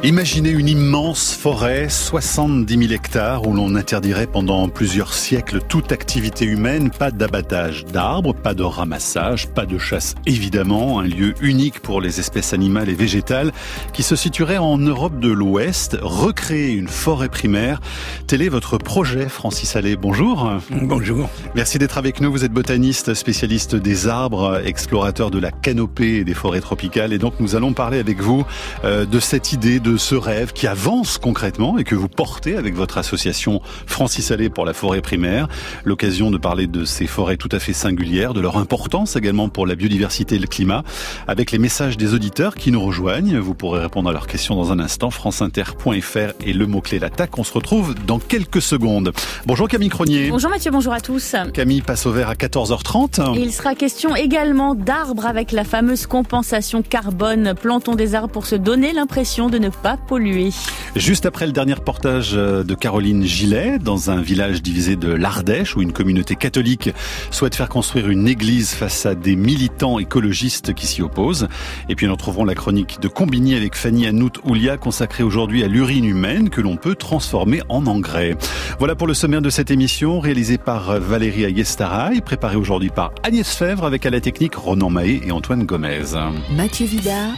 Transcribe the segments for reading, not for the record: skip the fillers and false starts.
Imaginez une immense forêt, 70 000 hectares, où l'on interdirait pendant plusieurs siècles toute activité humaine, pas d'abattage d'arbres, pas de ramassage, pas de chasse évidemment, un lieu unique pour les espèces animales et végétales qui se situerait en Europe de l'Ouest, recréer une forêt primaire. Tel est votre projet, Francis Allais. Bonjour. Bonjour. Merci d'être avec nous. Vous êtes botaniste, spécialiste des arbres, explorateur de la canopée et des forêts tropicales. Et donc nous allons parler avec vous de cette idée, de ce rêve qui avance concrètement et que vous portez avec votre association Francis Allais pour la forêt primaire. L'occasion de parler de ces forêts tout à fait singulières, de leur importance également pour la biodiversité et le climat, avec les messages des auditeurs qui nous rejoignent. Vous pourrez répondre à leurs questions dans un instant. franceinter.fr et le mot-clé l'attaque. On se retrouve dans quelques secondes. Bonjour Camille Cronier. Bonjour Mathieu, bonjour à tous. Camille passe au vert à 14h30. Et il sera question également d'arbres avec la fameuse compensation carbone. Plantons des arbres pour se donner l'impression de ne pas polluer. Juste après le dernier reportage de Caroline Gillet, dans un village divisé de l'Ardèche, où une communauté catholique souhaite faire construire une église face à des militants écologistes qui s'y opposent. Et puis nous trouverons la chronique de Combini avec Fanny Hanout-Oulia, consacrée aujourd'hui à l'urine humaine que l'on peut transformer en engrais. Voilà pour le sommaire de cette émission, réalisée par Valérie Ayestaraï, préparée aujourd'hui par Agnès Fèvre, avec à la technique Ronan Mahé et Antoine Gomez. Mathieu Vidard,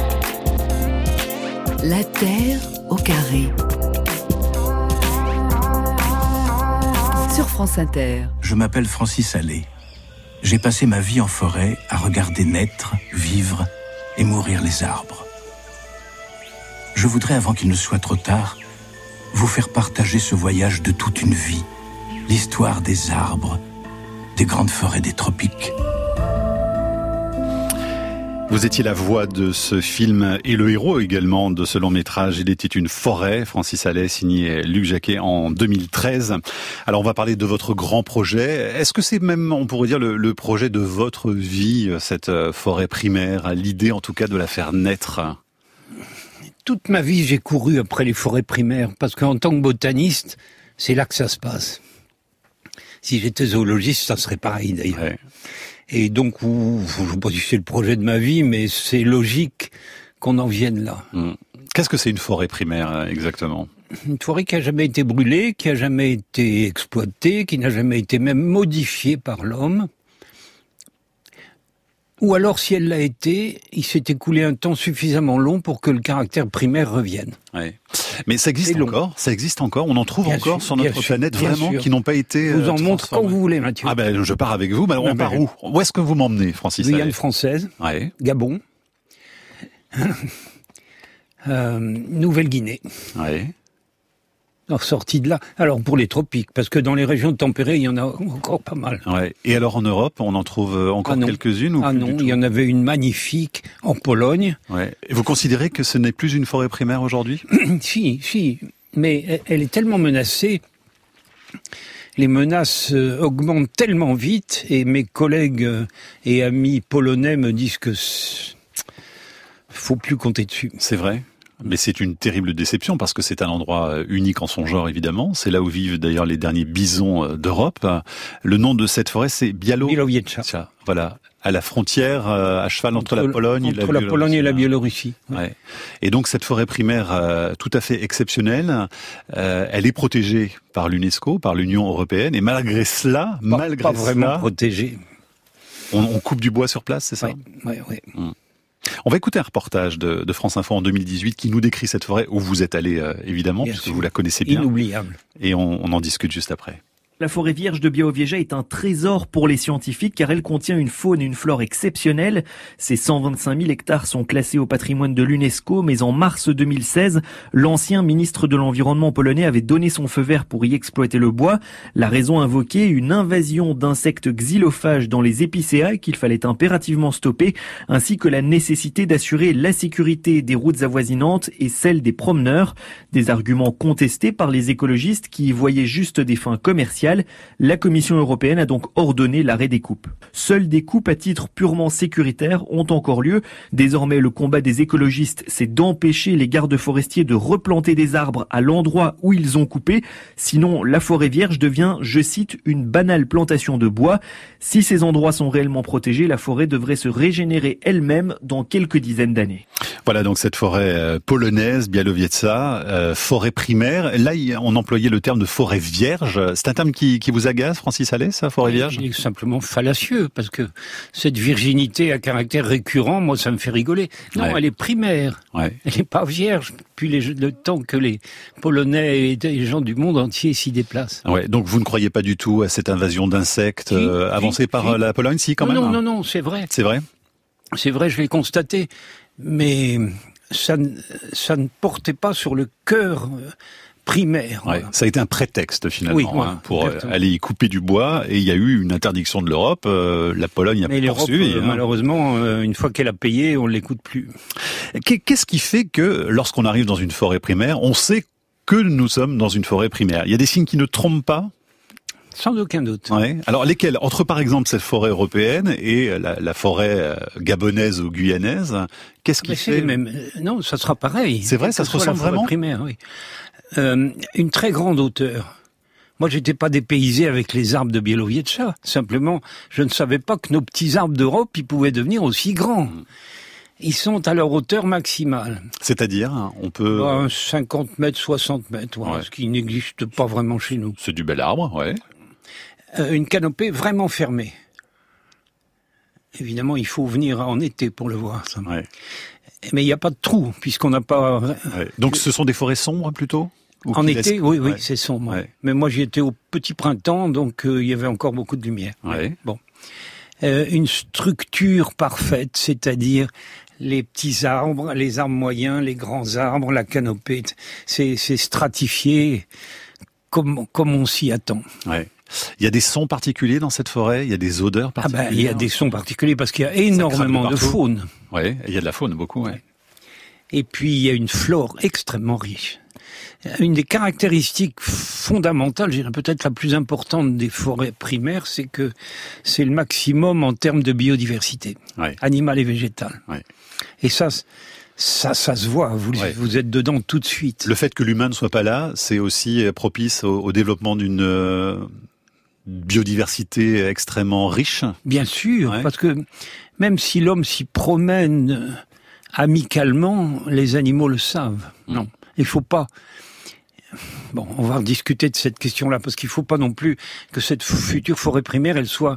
la terre au carré. Sur France Inter. Je m'appelle Francis Allais. J'ai passé ma vie en forêt à regarder naître, vivre et mourir les arbres. Je voudrais, avant qu'il ne soit trop tard, vous faire partager ce voyage de toute une vie, l'histoire des arbres, des grandes forêts des tropiques. Vous étiez la voix de ce film et le héros également de ce long métrage. Il était une forêt, Francis Allais, signé Luc Jacquet en 2013. Alors on va parler de votre grand projet. Est-ce que c'est même, on pourrait dire, le projet de votre vie, cette forêt primaire, l'idée en tout cas de la faire naître ? Toute ma vie, j'ai couru après les forêts primaires, parce qu'en tant que botaniste, c'est là que ça se passe. Si j'étais zoologiste, ça serait pareil d'ailleurs. Ouais. Et donc, je ne sais pas si c'est le projet de ma vie, mais c'est logique qu'on en vienne là. Qu'est-ce que c'est une forêt primaire exactement ? Une forêt qui n'a jamais été brûlée, qui n'a jamais été exploitée, qui n'a jamais été même modifiée par l'homme. Ou alors, si elle l'a été, il s'est écoulé un temps suffisamment long pour que le caractère primaire revienne. Ouais. Mais ça existe encore. Ça existe encore. On en trouve bien encore sûr, sur notre planète vraiment qui n'ont pas été. Je vous en montre quand vous voulez, Mathieu. Ah ben, je pars avec vous. Ben, on part où ? Où est-ce que vous m'emmenez, Francis ? Guyane française. Ouais. Gabon. Nouvelle-Guinée. Ouais. Sortie de là. Alors pour les tropiques, parce que dans les régions tempérées, il y en a encore pas mal. Ouais. Et alors en Europe, on en trouve encore quelques-unes ou plus non, il y en avait une magnifique en Pologne. Ouais. Et vous considérez que ce n'est plus une forêt primaire aujourd'hui ? Si, mais elle est tellement menacée. Les menaces augmentent tellement vite, et mes collègues et amis polonais me disent que faut plus compter dessus. C'est vrai ? Mais c'est une terrible déception parce que c'est un endroit unique en son genre, évidemment. C'est là où vivent d'ailleurs les derniers bisons d'Europe. Le nom de cette forêt, c'est Białowieża. Voilà, à la frontière, à cheval entre la Pologne et la Biélorussie. Ouais. Et donc cette forêt primaire tout à fait exceptionnelle, elle est protégée par l'UNESCO, par l'Union européenne. Et malgré cela, pas vraiment protégée. On coupe du bois sur place, c'est ça ? Oui. On va écouter un reportage de France Info en 2018 qui nous décrit cette forêt où vous êtes allé, évidemment, puisque vous la connaissez bien. Inoubliable. Et on en discute juste après. La forêt vierge de Białowieża est un trésor pour les scientifiques car elle contient une faune et une flore exceptionnelles. Ces 125 000 hectares sont classés au patrimoine de l'UNESCO, mais en mars 2016, l'ancien ministre de l'Environnement polonais avait donné son feu vert pour y exploiter le bois. La raison invoquée, une invasion d'insectes xylophages dans les épicéas qu'il fallait impérativement stopper, ainsi que la nécessité d'assurer la sécurité des routes avoisinantes et celle des promeneurs. Des arguments contestés par les écologistes qui y voyaient juste des fins commerciales. commercial. La Commission européenne a donc ordonné l'arrêt des coupes. Seules des coupes à titre purement sécuritaire ont encore lieu. Désormais, le combat des écologistes, c'est d'empêcher les gardes forestiers de replanter des arbres à l'endroit où ils ont coupé. Sinon, la forêt vierge devient, je cite, une banale plantation de bois. Si ces endroits sont réellement protégés, la forêt devrait se régénérer elle-même dans quelques dizaines d'années. Voilà donc cette forêt polonaise, Białowieża, forêt primaire. Là, on employait le terme de forêt vierge. C'est un terme qui vous agace, Francis Allais, ça, forêt vierge? Il est simplement fallacieux, parce que cette virginité à caractère récurrent, moi, ça me fait rigoler. Non, elle est primaire. Elle n'est pas vierge. Puis le temps que les Polonais et les gens du monde entier s'y déplacent. Ouais, donc vous ne croyez pas du tout à cette invasion d'insectes avancée par la Pologne, si, quand même? Non, c'est vrai. C'est vrai? C'est vrai, je l'ai constaté. Mais ça ne portait pas sur le cœur primaire. Ça a été un prétexte finalement pour aller y couper du bois, et il y a eu une interdiction de l'Europe. La Pologne a poursuivi. Malheureusement, une fois qu'elle a payé, on ne l'écoute plus. Qu'est-ce qui fait que lorsqu'on arrive dans une forêt primaire, on sait que nous sommes dans une forêt primaire? Il y a des signes qui ne trompent pas? Sans aucun doute. Alors lesquels? Entre par exemple cette forêt européenne et la forêt gabonaise ou guyanaise, qu'est-ce qui fait? Non, ça sera pareil. C'est vrai, ça se ressemble vraiment? Primaire, oui. Une très grande hauteur. Moi, j'étais pas dépaysé avec les arbres de Białowieża. Simplement, je ne savais pas que nos petits arbres d'Europe, ils pouvaient devenir aussi grands. Ils sont à leur hauteur maximale. C'est-à-dire, on peut... 50 mètres, 60 mètres, ce qui n'existe pas vraiment chez nous. C'est du bel arbre, une canopée vraiment fermée. Évidemment, il faut venir en été pour le voir, ça. Mais il n'y a pas de trou, puisqu'on n'a pas... Donc ce sont des forêts sombres, plutôt? En été, oui, c'est sombre. Mais moi, j'y étais au petit printemps, donc il y avait encore beaucoup de lumière. Bon. Une structure parfaite, c'est-à-dire les petits arbres, les arbres moyens, les grands arbres, la canopée, c'est stratifié comme on s'y attend. Il y a des sons particuliers dans cette forêt? Il y a des odeurs particulières? Il y a des sons particuliers parce qu'il y a énormément de faune. Il y a de la faune, beaucoup, Et puis, il y a une flore extrêmement riche. Une des caractéristiques fondamentales, je dirais peut-être la plus importante des forêts primaires, c'est que c'est le maximum en termes de biodiversité, animale et végétale. Et ça se voit, vous êtes dedans tout de suite. Le fait que l'humain ne soit pas là, c'est aussi propice au développement d'une biodiversité extrêmement riche? Bien sûr, parce que même si l'homme s'y promène amicalement, les animaux le savent. Non, il faut pas... Bon, on va discuter de cette question-là, parce qu'il ne faut pas non plus que cette future forêt primaire, elle soit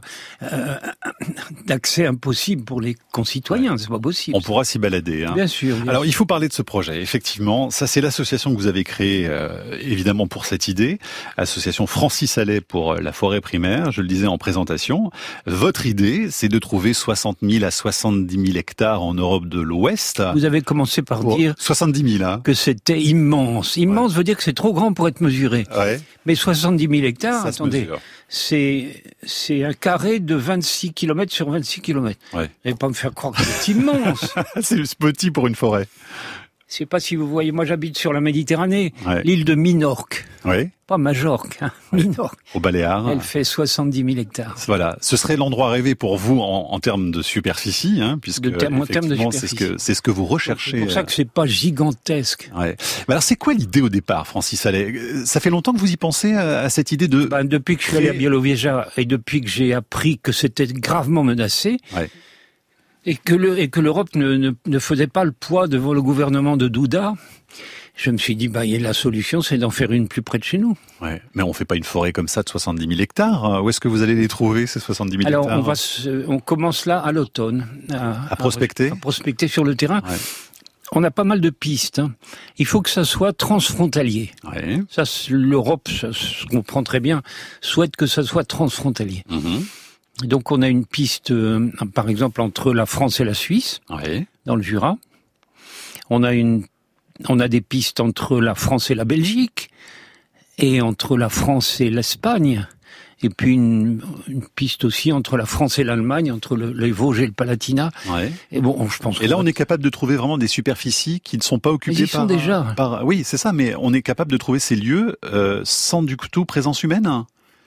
d'accès impossible pour les concitoyens. C'est pas possible. On pourra s'y balader. Bien sûr. Alors, il faut parler de ce projet. Effectivement, ça, c'est l'association que vous avez créée, évidemment, pour cette idée. Association Francis Allais pour la forêt primaire. Je le disais en présentation. Votre idée, c'est de trouver 60 000 à 70 000 hectares en Europe de l'Ouest. Vous avez commencé par dire 70 000, que c'était immense. Immense veut dire que c'est trop grand pour être mesuré. Mais 70 000 hectares, attendez, c'est un carré de 26 km sur 26 km. Vous n'allez pas me faire croire que c'est immense. C'est petit pour une forêt. Je ne sais pas si vous voyez, moi j'habite sur la Méditerranée, l'île de Minorque. Pas Majorque, Minorque. Au Baléares. Elle fait 70 000 hectares. Voilà, ce serait l'endroit rêvé pour vous en termes de superficie, puisque effectivement c'est ce que vous recherchez. C'est pour ça que c'est pas gigantesque. Mais alors c'est quoi l'idée au départ, Francis Allais? Ça fait longtemps que vous y pensez à cette idée de... Depuis que je suis allé à Białowieża et depuis que j'ai appris que c'était gravement menacé, et que l'Europe ne faisait pas le poids devant le gouvernement de Duda, je me suis dit, la solution, c'est d'en faire une plus près de chez nous. Mais on fait pas une forêt comme ça de 70 000 hectares. Où est-ce que vous allez les trouver, ces 70 000 hectares? Alors, on commence là, à l'automne. À prospecter? À prospecter sur le terrain. On a pas mal de pistes. Il faut que ça soit transfrontalier. Ça, l'Europe, ça se comprend très bien, souhaite que ça soit transfrontalier. Donc on a une piste, par exemple, entre la France et la Suisse, dans le Jura. On a des pistes entre la France et la Belgique, et entre la France et l'Espagne. Et puis une piste aussi entre la France et l'Allemagne, entre les Vosges et le Palatinat. Et bon, je pense. Et là, on est capable de trouver vraiment des superficies qui ne sont pas occupées ils sont déjà. Oui, c'est ça. Mais on est capable de trouver ces lieux sans du tout présence humaine.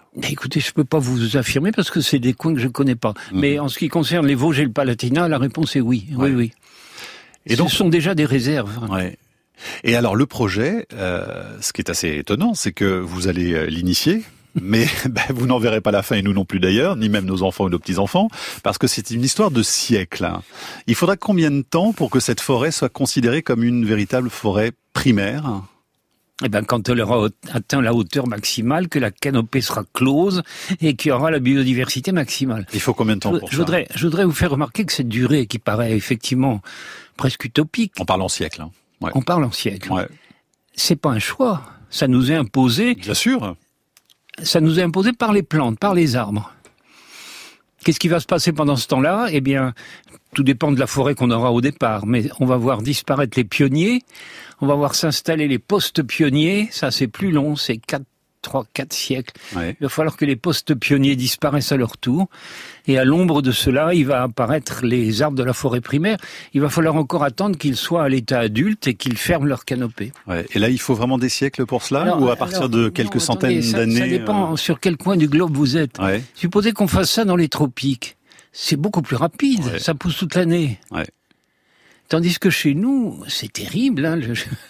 Écoutez, je peux pas vous affirmer parce que c'est des coins que je connais pas. Mais en ce qui concerne les Vosges et le Palatinat, la réponse est oui. Ouais. Oui. Et donc, ce sont déjà des réserves. Ouais. Et alors le projet, ce qui est assez étonnant, c'est que vous allez l'initier, mais vous n'en verrez pas la fin, et nous non plus d'ailleurs, ni même nos enfants ou nos petits-enfants, parce que c'est une histoire de siècles. Il faudra combien de temps pour que cette forêt soit considérée comme une véritable forêt primaire ? Quand elle aura atteint la hauteur maximale, que la canopée sera close et qu'il y aura la biodiversité maximale. Il faut combien de temps pour ça ? Je voudrais vous faire remarquer que cette durée qui paraît effectivement presque utopique. On parle en siècle. Ouais. On parle en siècle. Ouais. C'est pas un choix. Ça nous est imposé. Bien sûr. Ça nous est imposé par les plantes, par les arbres. Qu'est-ce qui va se passer pendant ce temps-là ? Eh bien, tout dépend de la forêt qu'on aura au départ. Mais on va voir disparaître les pionniers. On va voir s'installer les postes pionniers. Ça, c'est plus long. C'est 3-4 siècles. Ouais. Il va falloir que les postes pionniers disparaissent à leur tour. Et à l'ombre de cela, il va apparaître les arbres de la forêt primaire. Il va falloir encore attendre qu'ils soient à l'état adulte et qu'ils ferment leur canopée. Ouais. Et là, il faut vraiment des siècles pour cela, ou à partir de quelques centaines d'années Ça dépend sur quel coin du globe vous êtes. Ouais. Supposez qu'on fasse ça dans les tropiques. C'est beaucoup plus rapide. Ouais. Ça pousse toute l'année. Ouais. Tandis que chez nous, c'est terrible.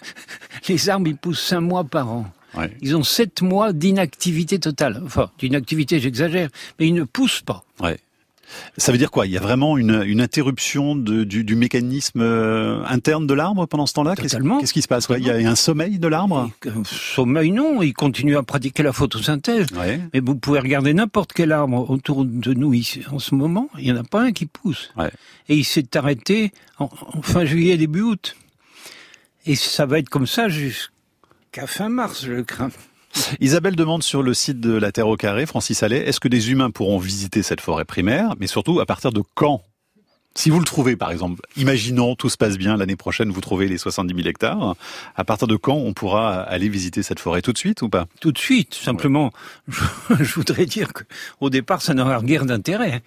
Les arbres, ils poussent 5 mois par an. Ouais. Ils ont 7 mois d'inactivité totale. Enfin, d'inactivité, j'exagère, mais ils ne poussent pas. Ouais. Ça veut dire quoi ? Il y a vraiment une interruption du mécanisme interne de l'arbre pendant ce temps-là ? Totalement. Qu'est-ce qui se passe ? Il y a un sommeil de l'arbre ? Sommeil, non. Il continue à pratiquer la photosynthèse. Ouais. Mais vous pouvez regarder n'importe quel arbre autour de nous ici, en ce moment. Il n'y en a pas un qui pousse. Ouais. Et il s'est arrêté en fin juillet, début août. Et ça va être comme ça jusqu'à fin mars, je crains. Isabelle demande sur le site de La Terre au Carré, Francis Allais, est-ce que des humains pourront visiter cette forêt primaire, mais surtout à partir de quand ? Si vous le trouvez, par exemple, imaginons tout se passe bien, l'année prochaine vous trouvez les 70 000 hectares, à partir de quand on pourra aller visiter cette forêt ? Tout de suite ou pas ? Tout de suite, simplement. Ouais. Je voudrais dire qu'au départ, ça n'aura guère d'intérêt.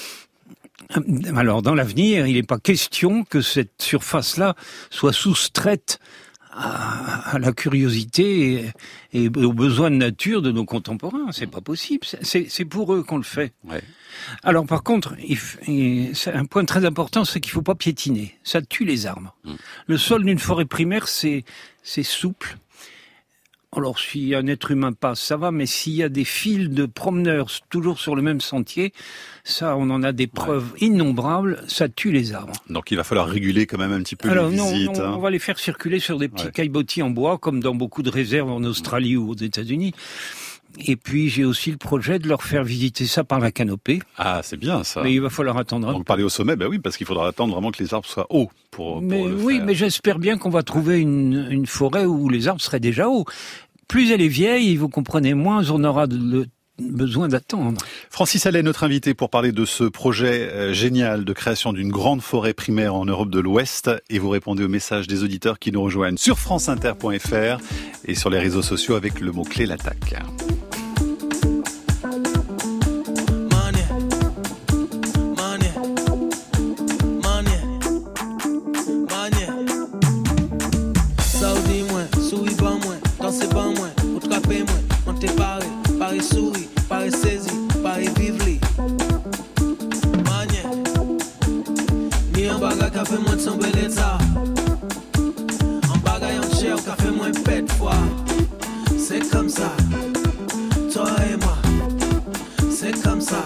Ouais. Alors, dans l'avenir, il n'est pas question que cette surface-là soit soustraite à la curiosité et aux besoins de nature de nos contemporains. C'est pas possible. C'est pour eux qu'on le fait. Ouais. Alors par contre, un point très important, c'est qu'il faut pas piétiner. Ça tue les arbres. Le sol d'une forêt primaire, c'est souple. Alors, si un être humain passe, ça va, mais s'il y a des files de promeneurs toujours sur le même sentier, ça, on en a des preuves innombrables, ça tue les arbres. Donc, il va falloir réguler quand même un petit peu les visites. On va les faire circuler sur des petits caillebotis en bois, comme dans beaucoup de réserves en Australie ou aux États-Unis. Et puis, j'ai aussi le projet de leur faire visiter ça par la canopée. Ah, c'est bien, ça. Mais il va falloir attendre. Donc, parler au sommet, oui, parce qu'il faudra attendre vraiment que les arbres soient hauts pour le faire. Mais j'espère bien qu'on va trouver une forêt où les arbres seraient déjà hauts. Plus elle est vieille, vous comprenez, moins on aura besoin d'attendre. Francis Allais, notre invité pour parler de ce projet génial de création d'une grande forêt primaire en Europe de l'Ouest. Et vous répondez aux messages des auditeurs qui nous rejoignent sur franceinter.fr et sur les réseaux sociaux avec le mot-clé l'attaque. Paris souris, Paris saisi, Paris vivli. Manye, ni un bagage qui fait moins de son bel état. Un bagage en chair qui fait moins pète foi. C'est comme ça, toi et moi, c'est comme ça.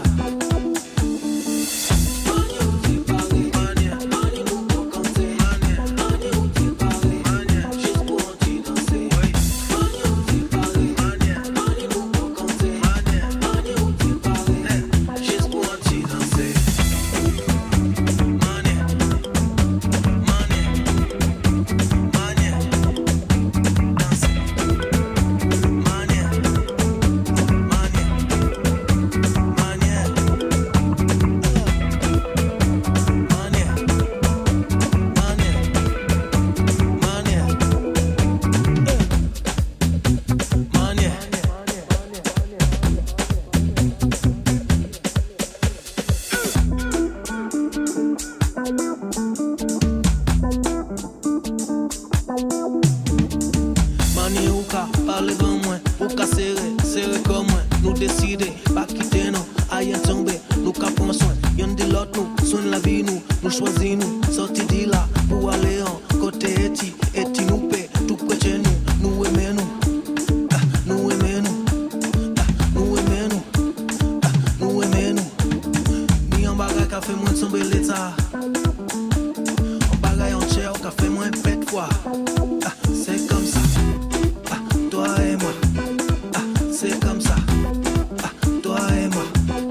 la vie nous choisis nous, sortis de là pour aller en côté Eti nous paie, tout près de nous aimons nous, nous aimons nous, nous aimons nous, nous aimons nous. Ni en bagaille qu'a fait moins de son bel état, en bagaille en chair qu'a fait moins pète quoi. C'est comme ça, toi et moi, c'est comme ça, toi et moi.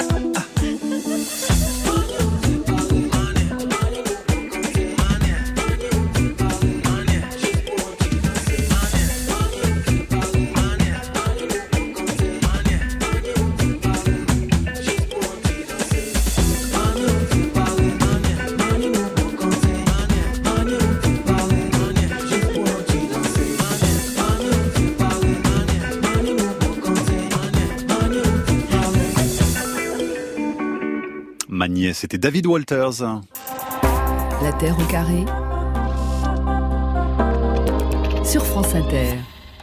Magnier, c'était David Walters. La Terre au carré sur France Inter.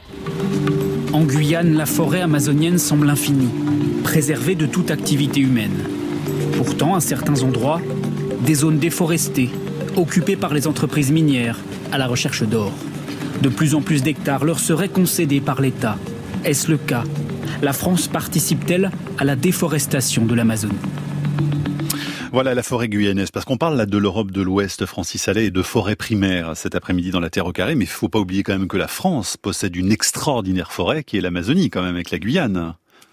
En Guyane, la forêt amazonienne semble infinie, préservée de toute activité humaine. Pourtant, à certains endroits, des zones déforestées, occupées par les entreprises minières, à la recherche d'or. De plus en plus d'hectares leur seraient concédés par l'État. Est-ce le cas ? La France participe-t-elle à la déforestation de l'Amazonie ? Voilà la forêt guyanaise, parce qu'on parle là de l'Europe de l'Ouest, Francis Allais, et de forêt primaire cet après-midi dans la Terre au carré, mais il ne faut pas oublier quand même que la France possède une extraordinaire forêt qui est l'Amazonie quand même, avec la Guyane.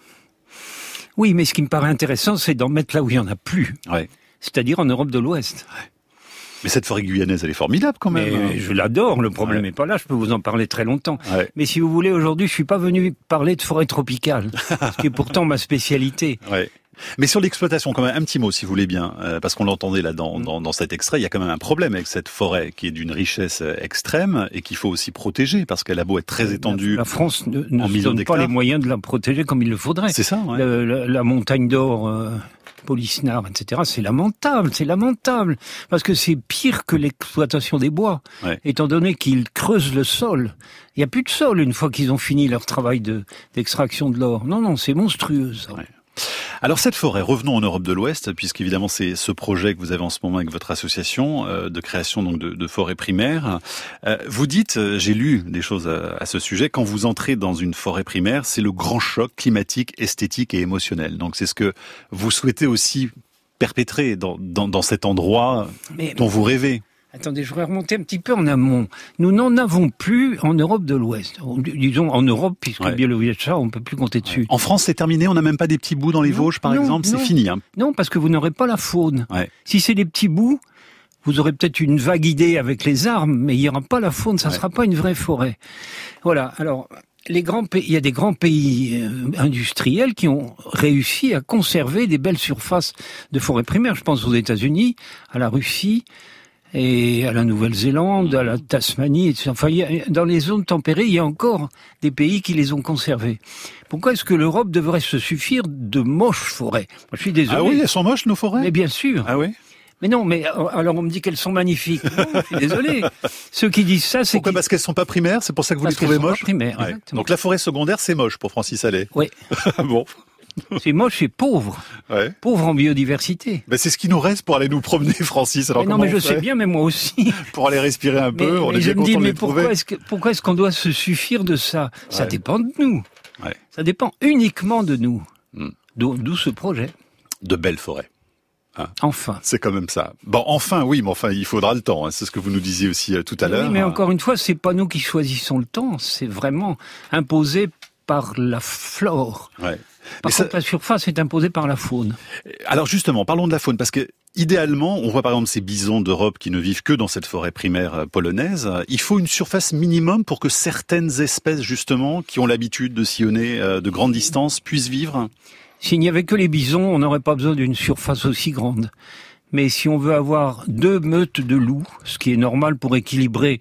Oui, mais ce qui me paraît intéressant, c'est d'en mettre là où il n'y en a plus, Ouais. c'est-à-dire en Europe de l'Ouest. Ouais. Mais cette forêt guyanaise, elle est formidable quand même. Mais je l'adore, le problème n'est pas là, je peux vous en parler très longtemps. Ouais. Mais si vous voulez, aujourd'hui, je suis pas venu parler de forêt tropicale, ce qui est pourtant ma spécialité. Ouais. Mais sur l'exploitation, quand même, un petit mot, si vous voulez bien, parce qu'on l'entendait là dans cet extrait, il y a quand même un problème avec cette forêt qui est d'une richesse extrême et qu'il faut aussi protéger, parce qu'elle a beau être très étendue. La France ne se donne pas les moyens de la protéger comme il le faudrait. C'est ça, ouais. La montagne d'or, Polisnar, etc., c'est lamentable, parce que c'est pire que l'exploitation des bois, étant donné qu'ils creusent le sol. Il n'y a plus de sol une fois qu'ils ont fini leur travail d'extraction de l'or. Non, c'est monstrueux, ça. Ouais. Alors cette forêt, revenons en Europe de l'Ouest, puisqu'évidemment c'est ce projet que vous avez en ce moment avec votre association de création donc de forêt primaire. Vous dites, j'ai lu des choses à ce sujet, quand vous entrez dans une forêt primaire, c'est le grand choc climatique, esthétique et émotionnel. Donc c'est ce que vous souhaitez aussi perpétrer dans cet endroit dont vous rêvez. Attendez, je voudrais remonter un petit peu en amont. Nous n'en avons plus en Europe de l'Ouest. Disons en Europe, puisque Białowieża, on ne peut plus compter dessus. En France, c'est terminé, on n'a même pas des petits bouts dans les Vosges, par exemple, c'est fini. Hein. Non, parce que vous n'aurez pas la faune. Ouais. Si c'est des petits bouts, vous aurez peut-être une vague idée avec les arbres, mais il n'y aura pas la faune, ça ne sera pas une vraie forêt. Voilà, alors... il y a des grands pays industriels qui ont réussi à conserver des belles surfaces de forêt primaire. Je pense aux États-Unis, à la Russie et à la Nouvelle-Zélande, à la Tasmanie, etc. Enfin, dans les zones tempérées, il y a encore des pays qui les ont conservées. Pourquoi est-ce que l'Europe devrait se suffire de moches forêts ? Moi, je suis désolé. Ah oui, elles sont moches, nos forêts ? Mais bien sûr. Ah oui ? Mais non, mais alors on me dit qu'elles sont magnifiques. Non, je suis désolé. Ceux qui disent ça, c'est... Pourquoi ? Parce qu'elles sont pas primaires, c'est pour ça que vous les trouvez moches ? Primaires, ouais. Exactement. Donc la forêt secondaire, c'est moche pour Francis Allais. Oui. Bon. C'est moche et pauvre. Ouais. Pauvre en biodiversité. Ben c'est ce qui nous reste pour aller nous promener, Francis. Alors mais non, mais je sais bien, mais moi aussi. Pour aller respirer un peu, on est bien content de les trouver. Pourquoi est-ce qu'on doit se suffire de ça ? Ça dépend de nous. Ouais. Ça dépend uniquement de nous. D'où ce projet. De belles forêts. Hein. Enfin. C'est quand même ça. Bon, enfin, oui, mais enfin, il faudra le temps. Hein. C'est ce que vous nous disiez aussi tout à l'heure. Oui, mais encore une fois, c'est pas nous qui choisissons le temps. C'est vraiment imposé par la flore. Ouais. Par contre, la surface est imposée par la faune. Alors justement, parlons de la faune, parce que idéalement, on voit par exemple ces bisons d'Europe qui ne vivent que dans cette forêt primaire polonaise. Il faut une surface minimum pour que certaines espèces, justement, qui ont l'habitude de sillonner de grandes distances, puissent vivre. S'il n'y avait que les bisons, on n'aurait pas besoin d'une surface aussi grande. Mais si on veut avoir 2 meutes de loups, ce qui est normal pour équilibrer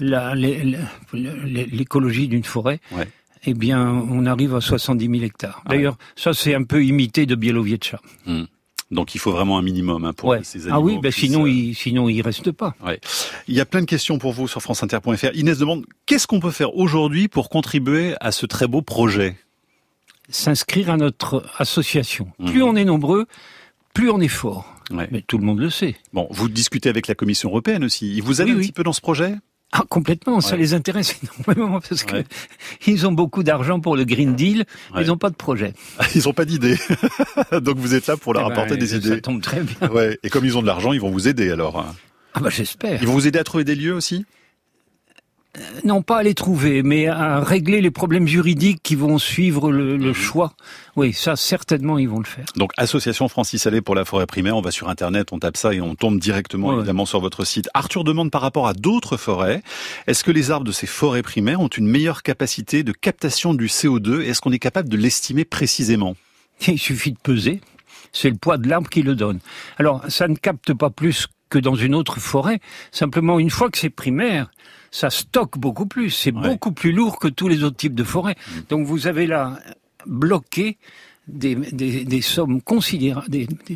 l'écologie d'une forêt, eh bien, on arrive à 70 000 hectares. D'ailleurs, ça, c'est un peu imité de Białowieża. Donc, il faut vraiment un minimum pour que ces animaux sinon, il reste pas. Ouais. Il y a plein de questions pour vous sur franceinter.fr. Inès demande, qu'est-ce qu'on peut faire aujourd'hui pour contribuer à ce très beau projet ? S'inscrire à notre association. Plus on est nombreux, plus on est fort. Ouais. Mais tout le monde le sait. Bon, vous discutez avec la Commission européenne aussi. Ils vous aident un petit peu dans ce projet ? Ah, complètement, ça les intéresse énormément parce que ils ont beaucoup d'argent pour le Green Deal, ils n'ont pas de projet. Ils n'ont pas d'idée. Donc vous êtes là pour leur apporter des idées. Ça tombe très bien. Ouais. Et comme ils ont de l'argent, ils vont vous aider alors. Ah bah j'espère. Ils vont vous aider à trouver des lieux aussi ? Non, pas à les trouver, mais à régler les problèmes juridiques qui vont suivre le choix. Oui, ça, certainement, ils vont le faire. Donc, Association Francis Allais pour la forêt primaire, on va sur Internet, on tape ça et on tombe directement, évidemment, sur votre site. Arthur demande par rapport à d'autres forêts, est-ce que les arbres de ces forêts primaires ont une meilleure capacité de captation du CO2 ? Est-ce qu'on est capable de l'estimer précisément ? Il suffit de peser. C'est le poids de l'arbre qui le donne. Alors, ça ne capte pas plus que dans une autre forêt. Simplement, une fois que c'est primaire, ça stocke beaucoup plus. C'est beaucoup plus lourd que tous les autres types de forêts. Donc vous avez là bloqué des sommes considérables.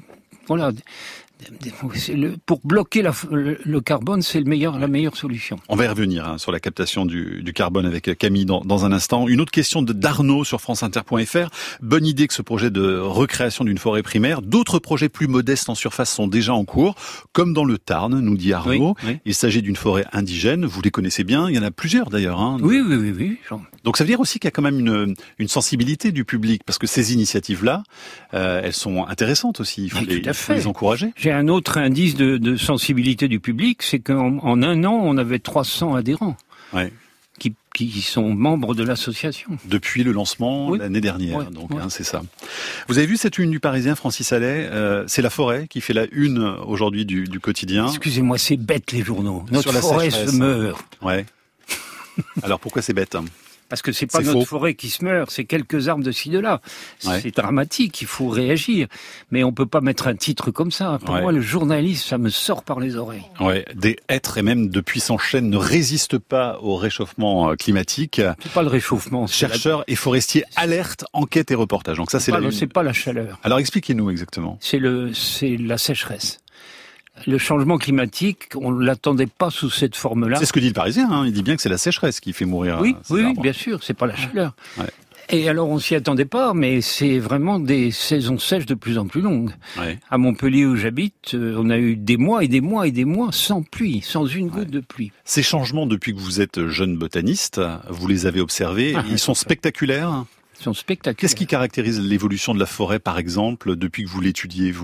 Pour bloquer le carbone, c'est la meilleure solution. On va y revenir sur la captation du carbone avec Camille dans un instant. Une autre question d'Arnaud sur franceinter.fr. Bonne idée que ce projet de recréation d'une forêt primaire. D'autres projets plus modestes en surface sont déjà en cours, comme dans le Tarn, nous dit Arnaud. Oui. Il s'agit d'une forêt indigène. Vous les connaissez bien. Il y en a plusieurs d'ailleurs. Oui. Donc ça veut dire aussi qu'il y a quand même une sensibilité du public, parce que ces initiatives-là, elles sont intéressantes aussi. Il faut les encourager. J'ai un autre indice de sensibilité du public, c'est qu'en un an, on avait 300 adhérents qui sont membres de l'association. Depuis le lancement l'année dernière, c'est ça. Vous avez vu cette une du Parisien, Francis Allais, c'est la forêt qui fait la une aujourd'hui du quotidien. Excusez-moi, c'est bête les journaux. Notre forêt se meurt. Ouais. Alors pourquoi c'est bête ? Parce que c'est pas notre forêt qui se meurt, c'est quelques arbres de ci, de là. C'est dramatique, il faut réagir. Mais on peut pas mettre un titre comme ça. Pour moi, le journalisme, ça me sort par les oreilles. Ouais, des hêtres et même de puissants chênes ne résistent pas au réchauffement climatique. C'est pas le réchauffement. Chercheurs et forestiers alertent, enquête et reportage. Donc ça, c'est pas la chaleur. Alors expliquez-nous exactement. C'est la sécheresse. Le changement climatique, on ne l'attendait pas sous cette forme-là. C'est ce que dit le Parisien, il dit bien que c'est la sécheresse qui fait mourir Oui, arbres. Bien sûr, c'est pas la chaleur. Ouais. Et alors on s'y attendait pas, mais c'est vraiment des saisons sèches de plus en plus longues. Ouais. À Montpellier où j'habite, on a eu des mois et des mois et des mois sans pluie, sans une goutte de pluie. Ces changements, depuis que vous êtes jeune botaniste, vous les avez observés, ils sont spectaculaires. Ils sont spectaculaires. Qu'est-ce qui caractérise l'évolution de la forêt, par exemple, depuis que vous l'étudiez, vous ?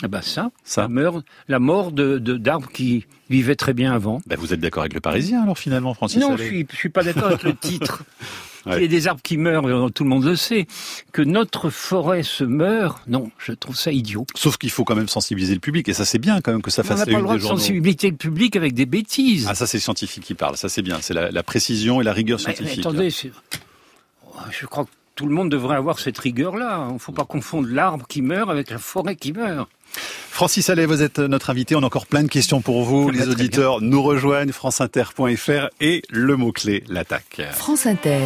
La mort d'arbres qui vivaient très bien avant. Vous êtes d'accord avec le Parisien, alors, finalement, Francis Non, Allais. je suis pas d'accord avec le titre. Qu'il y ait des arbres qui meurent, tout le monde le sait. Que notre forêt se meurt, non, je trouve ça idiot. Sauf qu'il faut quand même sensibiliser le public, et ça c'est bien quand même que ça fasse la une des journaux. On n'a pas le droit de sensibiliser le public avec des bêtises. Ah, ça c'est le scientifique qui parle, ça c'est bien, c'est la précision et la rigueur scientifique. Mais attendez, je crois que tout le monde devrait avoir cette rigueur-là. Il ne faut pas confondre l'arbre qui meurt avec la forêt qui meurt. Francis Allais, vous êtes notre invité. On a encore plein de questions pour vous. Les auditeurs nous rejoignent, franceinter.fr et le mot-clé, l'attaque. France Inter.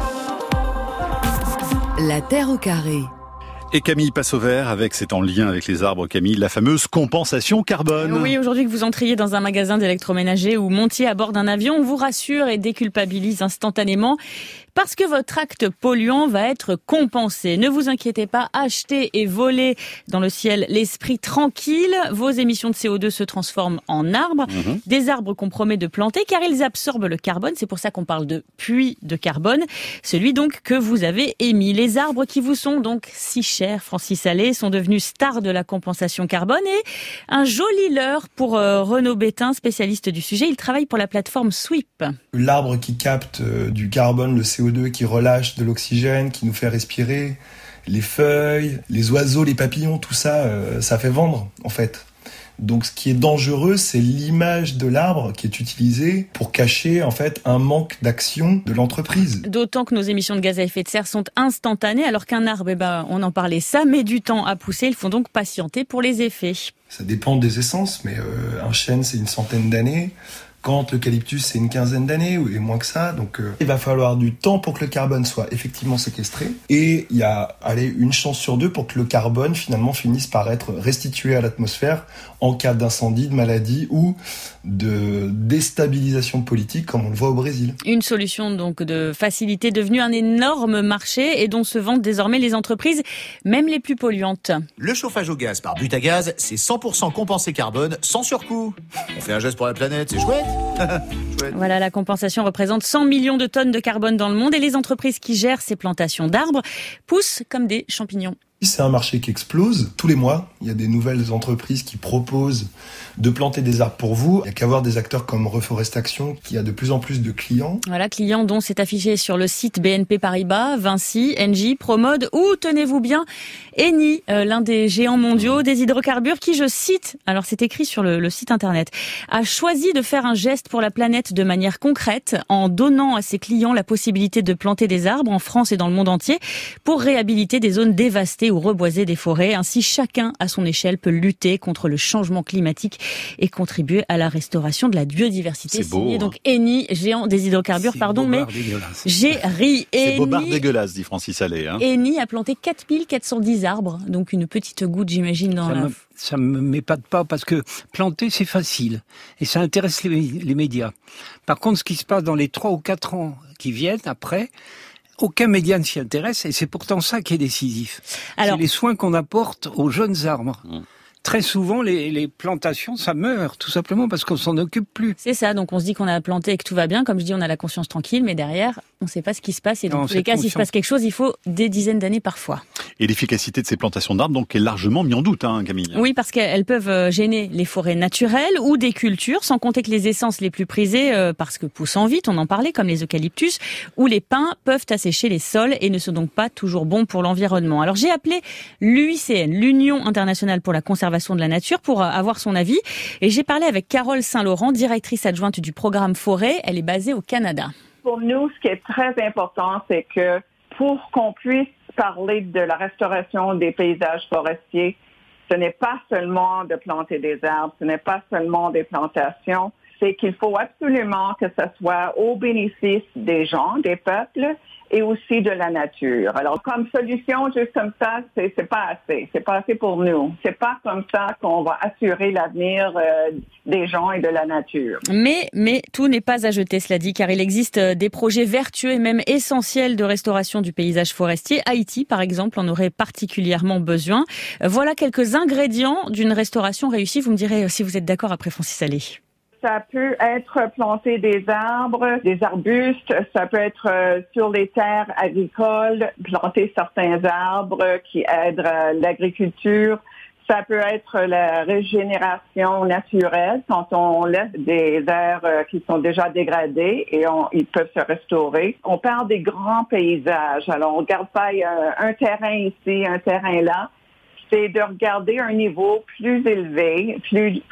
La Terre au carré. Et Camille passe au vert avec, c'est en lien avec les arbres, Camille, la fameuse compensation carbone. Oui, aujourd'hui que vous entriez dans un magasin d'électroménager ou montiez à bord d'un avion, on vous rassure et déculpabilise instantanément parce que votre acte polluant va être compensé. Ne vous inquiétez pas, achetez et volez dans le ciel l'esprit tranquille. Vos émissions de CO2 se transforment en arbres, des arbres qu'on promet de planter car ils absorbent le carbone. C'est pour ça qu'on parle de puits de carbone, celui donc que vous avez émis. Les arbres qui vous sont donc si chers, Francis Allais, sont devenus stars de la compensation carbone et un joli leurre pour Renaud Bétain, spécialiste du sujet. Il travaille pour la plateforme Sweep. L'arbre qui capte du carbone, le CO2, qui relâche de l'oxygène, qui nous fait respirer, les feuilles, les oiseaux, les papillons, tout ça, ça fait vendre en fait. Donc ce qui est dangereux, c'est l'image de l'arbre qui est utilisée pour cacher en fait un manque d'action de l'entreprise. D'autant que nos émissions de gaz à effet de serre sont instantanées, alors qu'un arbre, on en parlait, ça met du temps à pousser. Il faut donc patienter pour les effets. Ça dépend des essences, mais un chêne c'est une centaine d'années. quand l'eucalyptus c'est une quinzaine d'années et moins que ça. Donc il va falloir du temps pour que le carbone soit effectivement séquestré, et il y a une chance sur 2 pour que le carbone finalement finisse par être restitué à l'atmosphère en cas d'incendie, de maladie ou de déstabilisation politique, comme on le voit au Brésil. Une solution donc de facilité devenue un énorme marché et dont se vantent désormais les entreprises, même les plus polluantes. Le chauffage au gaz par Butagaz, c'est 100% compensé carbone sans surcoût. On fait un geste pour la planète, c'est chouette. Chouette. Voilà, la compensation représente 100 millions de tonnes de carbone dans le monde et les entreprises qui gèrent ces plantations d'arbres poussent comme des champignons. C'est un marché qui explose. Tous les mois, il y a des nouvelles entreprises qui proposent de planter des arbres pour vous. Il n'y a qu'à voir des acteurs comme Reforestation qui a de plus en plus de clients. Voilà, clients dont c'est affiché sur le site BNP Paribas, Vinci, Engie, Promode ou, tenez-vous bien, Eni, l'un des géants mondiaux des hydrocarbures qui, je cite, alors c'est écrit sur le site internet, a choisi de faire un geste pour la planète de manière concrète en donnant à ses clients la possibilité de planter des arbres en France et dans le monde entier pour réhabiliter des zones dévastées ou reboiser des forêts. Ainsi, chacun à son échelle peut lutter contre le changement climatique et contribuer à la restauration de la biodiversité. C'est beau. Donc Eni, géant des hydrocarbures, mais j'ai ri. C'est bobard dégueulasse, dit Francis Allais. Eni a planté 4410 arbres, donc une petite goutte, j'imagine, dans la... Ça me m'épate pas parce que planter c'est facile et ça intéresse les médias. Par contre, ce qui se passe dans les 3 ou 4 ans qui viennent après, aucun média ne s'y intéresse et c'est pourtant ça qui est décisif. Alors, c'est les soins qu'on apporte aux jeunes arbres. Très souvent, les plantations, ça meurt, tout simplement parce qu'on s'en occupe plus. C'est ça, donc on se dit qu'on a planté et que tout va bien. Comme je dis, on a la conscience tranquille, mais derrière, on ne sait pas ce qui se passe. Et dans tous les cas, s'il se passe quelque chose, il faut des dizaines d'années parfois. Et l'efficacité de ces plantations d'arbres, donc, est largement mise en doute, Camille. Oui, parce qu'elles peuvent gêner les forêts naturelles ou des cultures, sans compter que les essences les plus prisées, parce que poussant vite, on en parlait, comme les eucalyptus, ou les pins, peuvent assécher les sols et ne sont donc pas toujours bons pour l'environnement. Alors j'ai appelé l'UICN, l'Union internationale pour la conservation de la nature, pour avoir son avis. Et j'ai parlé avec Carole Saint-Laurent, directrice adjointe du programme Forêt. Elle est basée au Canada. Pour nous, ce qui est très important, c'est que pour qu'on puisse parler de la restauration des paysages forestiers, ce n'est pas seulement de planter des arbres, ce n'est pas seulement des plantations, c'est qu'il faut absolument que ça soit au bénéfice des gens, des peuples, et aussi de la nature. Alors, comme solution, juste comme ça, c'est pas assez. C'est pas assez pour nous. C'est pas comme ça qu'on va assurer l'avenir des gens et de la nature. Mais tout n'est pas à jeter, cela dit, car il existe des projets vertueux et même essentiels de restauration du paysage forestier. Haïti, par exemple, en aurait particulièrement besoin. Voilà quelques ingrédients d'une restauration réussie. Vous me direz si vous êtes d'accord après Francis Allais. Ça peut être planter des arbres, des arbustes, ça peut être sur les terres agricoles, planter certains arbres qui aident l'agriculture. Ça peut être la régénération naturelle quand on laisse des aires qui sont déjà dégradées et ils peuvent se restaurer. On parle des grands paysages. Alors, on ne regarde pas un terrain ici, un terrain là. C'est de regarder un niveau plus élevé, plus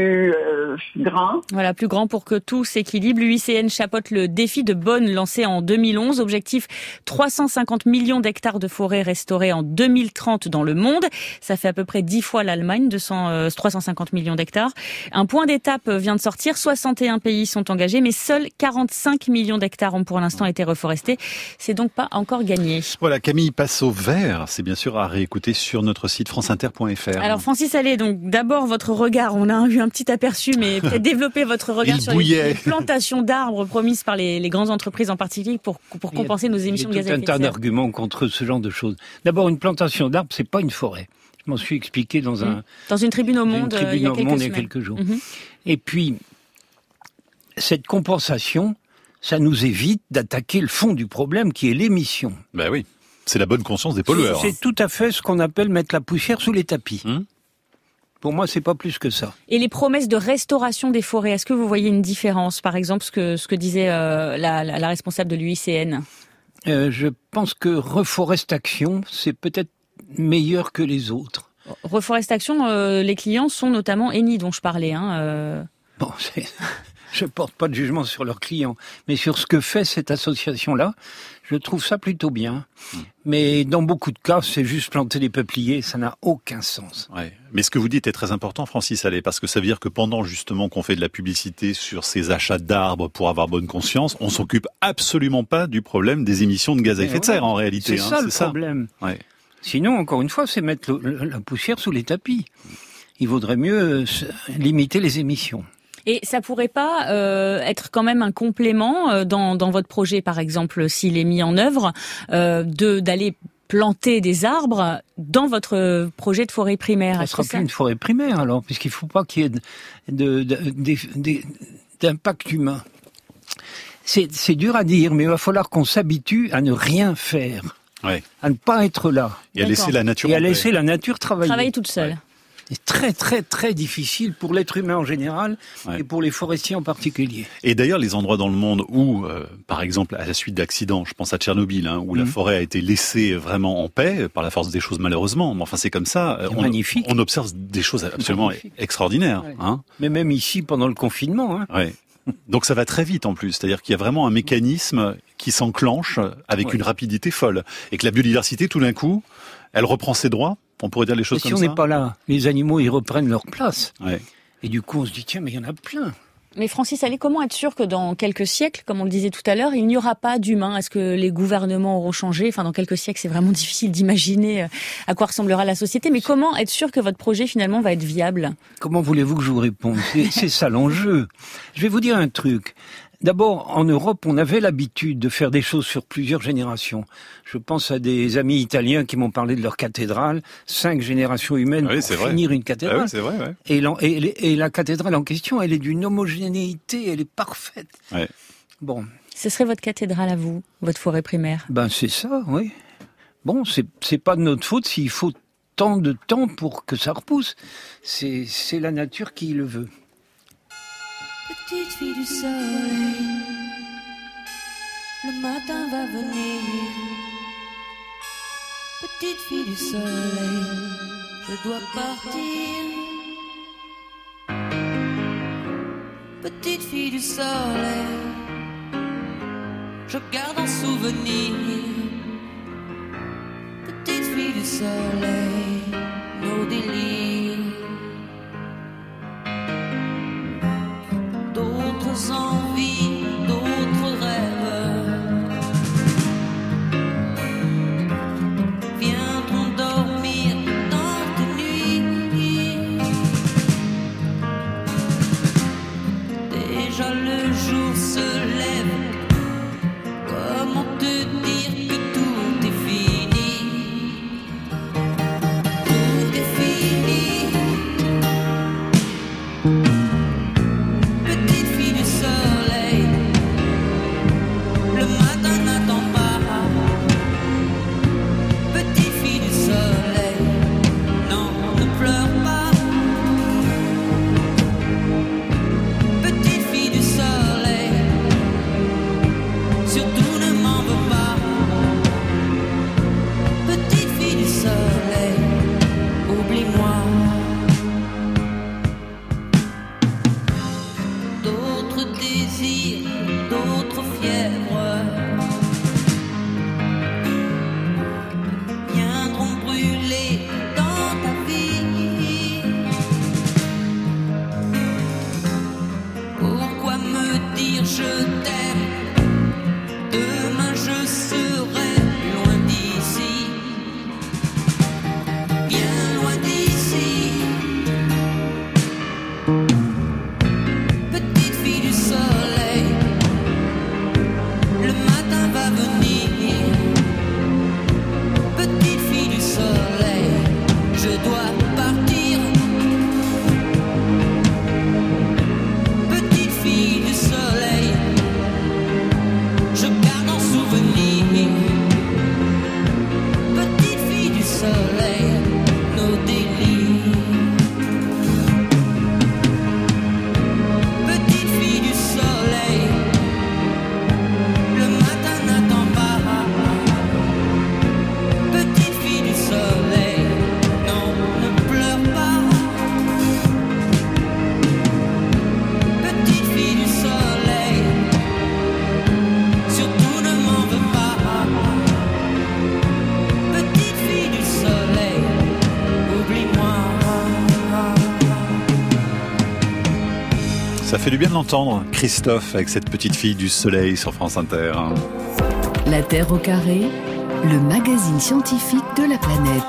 grand. Voilà, plus grand pour que tout s'équilibre. L'UICN chapeaute le défi de Bonn lancé en 2011. Objectif 350 millions d'hectares de forêts restaurées en 2030 dans le monde. Ça fait à peu près 10 fois l'Allemagne, 350 millions d'hectares. Un point d'étape vient de sortir. 61 pays sont engagés, mais seuls 45 millions d'hectares ont pour l'instant été reforestés. C'est donc pas encore gagné. Voilà, Camille passe au vert. C'est bien sûr à réécouter sur notre site franceinter.fr. Alors Francis Allais, donc d'abord votre regard, on a eu un petit aperçu, mais peut-être développer votre regard sur les plantations d'arbres promises par les grandes entreprises en particulier pour compenser nos émissions de gaz à effet de serre. Il y a tout un tas d'arguments contre ce genre de choses. D'abord, une plantation d'arbres, c'est pas une forêt. Je m'en suis expliqué dans une tribune au Monde il y a quelques jours. Et puis, cette compensation, ça nous évite d'attaquer le fond du problème qui est l'émission. Ben oui. C'est la bonne conscience des pollueurs. C'est tout à fait ce qu'on appelle mettre la poussière sous les tapis. Pour moi, c'est pas plus que ça. Et les promesses de restauration des forêts, est-ce que vous voyez une différence? Par exemple, ce que disait la responsable de l'UICN. Je pense que Reforestation, c'est peut-être meilleur que les autres. Reforestation, les clients sont notamment Eni, dont je parlais. Bon, Je porte pas de jugement sur leurs clients, mais sur ce que fait cette association-là, je trouve ça plutôt bien. Mais dans beaucoup de cas, c'est juste planter des peupliers, ça n'a aucun sens. Ouais. Mais ce que vous dites est très important, Francis Allais, parce que ça veut dire que pendant justement qu'on fait de la publicité sur ces achats d'arbres pour avoir bonne conscience, on s'occupe absolument pas du problème des émissions de gaz à effet de serre en réalité. C'est ça le problème. Ouais. Sinon, encore une fois, c'est mettre la poussière sous les tapis. Il vaudrait mieux limiter les émissions. Et ça pourrait pas être quand même un complément dans votre projet, par exemple, s'il est mis en œuvre, d'aller planter des arbres dans votre projet de forêt primaire. Ça sera plus une forêt primaire alors, puisqu'il faut pas qu'il y ait d'impact humain. C'est dur à dire, mais il va falloir qu'on s'habitue à ne rien faire, à ne pas être là, et à laisser la nature travailler toute seule. Ouais. C'est très très très difficile pour l'être humain en général et pour les forestiers en particulier. Et d'ailleurs, les endroits dans le monde où, par exemple, à la suite d'accidents, je pense à Tchernobyl, où la forêt a été laissée vraiment en paix par la force des choses malheureusement. Mais enfin, c'est comme ça. On observe des choses absolument extraordinaires. Ouais. Mais même ici, pendant le confinement. Ouais. Donc ça va très vite en plus, c'est-à-dire qu'il y a vraiment un mécanisme qui s'enclenche avec une rapidité folle. Et que la biodiversité, tout d'un coup, elle reprend ses droits. On pourrait dire les choses comme ça. Si on n'est pas là, les animaux, ils reprennent leur place. Ouais. Et du coup, on se dit, tiens, mais il y en a plein. Mais Francis Allais, comment être sûr que dans quelques siècles, comme on le disait tout à l'heure, il n'y aura pas d'humains? Est-ce que les gouvernements auront changé? Enfin, dans quelques siècles, c'est vraiment difficile d'imaginer à quoi ressemblera la société. Mais comment être sûr que votre projet, finalement, va être viable? Comment voulez-vous que je vous réponde? C'est ça l'enjeu. Je vais vous dire un truc. D'abord, en Europe, on avait l'habitude de faire des choses sur plusieurs générations. Je pense à des amis italiens qui m'ont parlé de leur cathédrale, 5 générations humaines pour finir une cathédrale. Oui, c'est vrai, ouais. Et la cathédrale en question, elle est d'une homogénéité, elle est parfaite. Ouais. Bon. Ce serait votre cathédrale à vous, votre forêt primaire? Ben, c'est ça, oui. Bon, c'est pas de notre faute s'il faut tant de temps pour que ça repousse. C'est la nature qui le veut. Petite fille du soleil, le matin va venir. Petite fille du soleil, je dois partir. Petite fille du soleil, je garde en souvenir. Petite fille du soleil, nos délires. D'autres envies, d'autres rêves viendront dormir dans tes nuits. Déjà le jour se lève. Comment te dire que tout est fini? Tout est fini. Petite fille du soleil, le matin n'attend pas. Petite fille du soleil, non, ne pleure pas. Petite fille du soleil, surtout ne m'en veux pas. Petite fille du soleil, oublie-moi. D'autres désirs, d'autres fièvres viendront brûler dans ta vie. Pourquoi me dire je t'aime? Demain je serai loin d'ici, bien loin d'ici. Petite fille du soleil, Ça fait du bien de l'entendre, Christophe, avec cette petite fille du soleil sur France Inter. La Terre au carré, le magazine scientifique de la planète.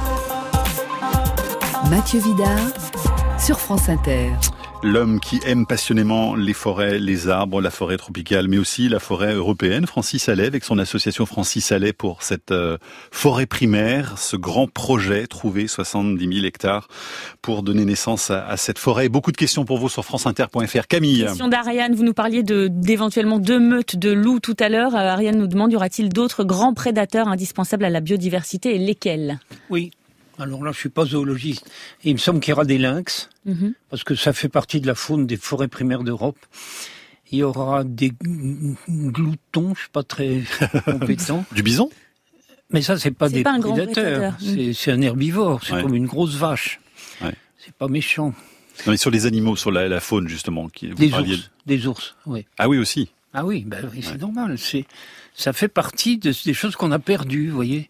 Mathieu Vidard, sur France Inter. L'homme qui aime passionnément les forêts, les arbres, la forêt tropicale, mais aussi la forêt européenne, Francis Allais, avec son association Francis Allais pour cette forêt primaire, ce grand projet, trouver 70 000 hectares pour donner naissance à cette forêt. Beaucoup de questions pour vous sur franceinter.fr. Camille. Question d'Ariane, vous nous parliez d'éventuellement 2 meutes de loups tout à l'heure. Ariane nous demande, y aura-t-il d'autres grands prédateurs indispensables à la biodiversité et lesquels ? Oui. Alors là, je suis pas zoologiste. Il me semble qu'il y aura des lynx, parce que ça fait partie de la faune des forêts primaires d'Europe. Il y aura des gloutons, je suis pas très compétent. Du bison ? Mais ça, c'est pas des pas un grand prédateurs. C'est un herbivore, c'est comme une grosse vache. Ouais. C'est pas méchant. Non, mais sur les animaux, sur la faune, justement. Des ours, oui. Ah oui, aussi. Ah oui, oui, c'est normal. Ça fait partie des choses qu'on a perdues, vous voyez.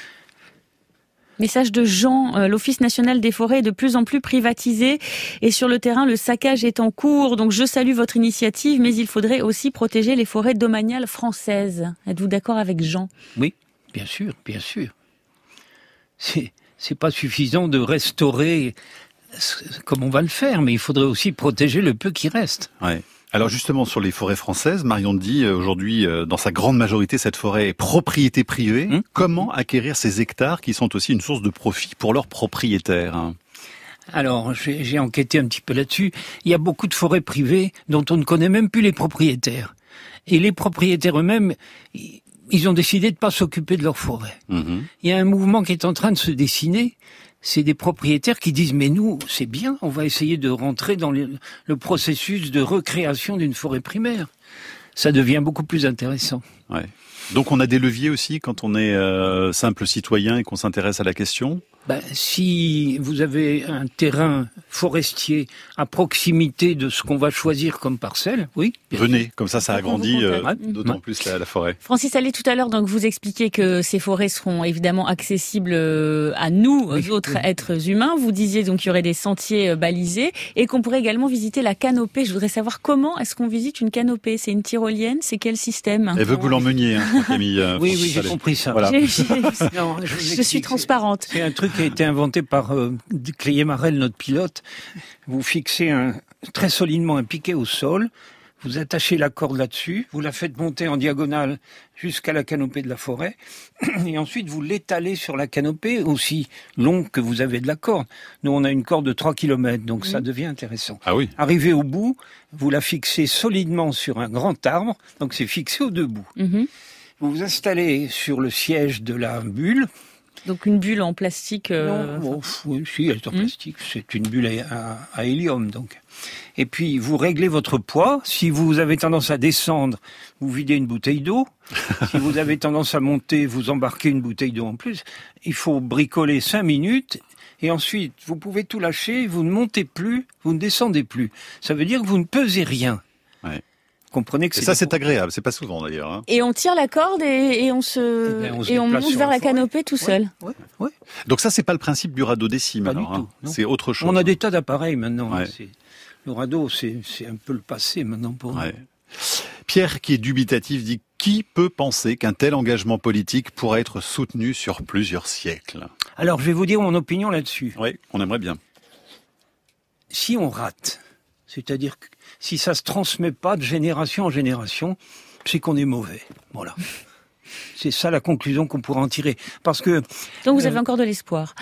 Message de Jean, l'Office national des forêts est de plus en plus privatisé et sur le terrain, le saccage est en cours. Donc je salue votre initiative, mais il faudrait aussi protéger les forêts domaniales françaises. Êtes-vous d'accord avec Jean ? Oui, bien sûr, bien sûr. C'est pas suffisant de restaurer comme on va le faire, mais il faudrait aussi protéger le peu qui reste. Ouais. Alors justement, sur les forêts françaises, Marion dit aujourd'hui, dans sa grande majorité, cette forêt est propriété privée. Comment acquérir ces hectares qui sont aussi une source de profit pour leurs propriétaires ? Alors, j'ai enquêté un petit peu là-dessus. Il y a beaucoup de forêts privées dont on ne connaît même plus les propriétaires. Et les propriétaires eux-mêmes, ils ont décidé de ne pas s'occuper de leurs forêts. Il y a un mouvement qui est en train de se dessiner. C'est des propriétaires qui disent « mais nous, c'est bien, on va essayer de rentrer dans le processus de recréation d'une forêt primaire ». Ça devient beaucoup plus intéressant. Ouais. Donc on a des leviers aussi quand on est simple citoyen et qu'on s'intéresse à la question ? Si vous avez un terrain forestier à proximité de ce qu'on va choisir comme parcelle, oui. Venez, comme ça agrandit d'autant plus la forêt. Francis Allais, tout à l'heure, donc vous expliquez que ces forêts seront évidemment accessibles à nous, autres êtres humains. Vous disiez donc qu'il y aurait des sentiers balisés et qu'on pourrait également visiter la canopée. Je voudrais savoir comment est-ce qu'on visite une canopée ? C'est une tyrolienne ? C'est quel système ? Elle veut que vous l'emmeniez, Camille. Oui, j'ai compris ça. Voilà. Je suis transparente. C'est un truc qui a été inventé par Cléie Marel, notre pilote. Vous fixez très solidement un piquet au sol, vous attachez la corde là-dessus, vous la faites monter en diagonale jusqu'à la canopée de la forêt, et ensuite vous l'étalez sur la canopée aussi longue que vous avez de la corde. Nous, on a une corde de 3 km, donc ça devient intéressant. Ah oui. Arrivé au bout, vous la fixez solidement sur un grand arbre, donc c'est fixé aux 2 bouts. Vous vous installez sur le siège de la bulle. Donc une bulle en plastique oui, si, elle est en plastique. C'est une bulle à hélium, donc. Et puis, vous réglez votre poids. Si vous avez tendance à descendre, vous videz une bouteille d'eau. Si vous avez tendance à monter, vous embarquez une bouteille d'eau en plus. Il faut bricoler 5 minutes. Et ensuite, vous pouvez tout lâcher. Vous ne montez plus, vous ne descendez plus. Ça veut dire que vous ne pesez rien. Ouais. Comprenez que c'est agréable, c'est pas souvent d'ailleurs. Et on tire la corde et on monte vers la canopée tout seul. Ouais. Donc ça, c'est pas le principe du radeau décime, alors. C'est autre chose. On a des tas d'appareils maintenant. Ouais. Le radeau, c'est un peu le passé maintenant pour nous. Pierre, qui est dubitatif, dit « Qui peut penser qu'un tel engagement politique pourrait être soutenu sur plusieurs siècles ?» Alors, je vais vous dire mon opinion là-dessus. Oui, on aimerait bien. Si on rate, c'est-à-dire que si ça se transmet pas de génération en génération, c'est qu'on est mauvais. Voilà. C'est ça la conclusion qu'on pourra en tirer. Parce que... Donc vous avez encore de l'espoir.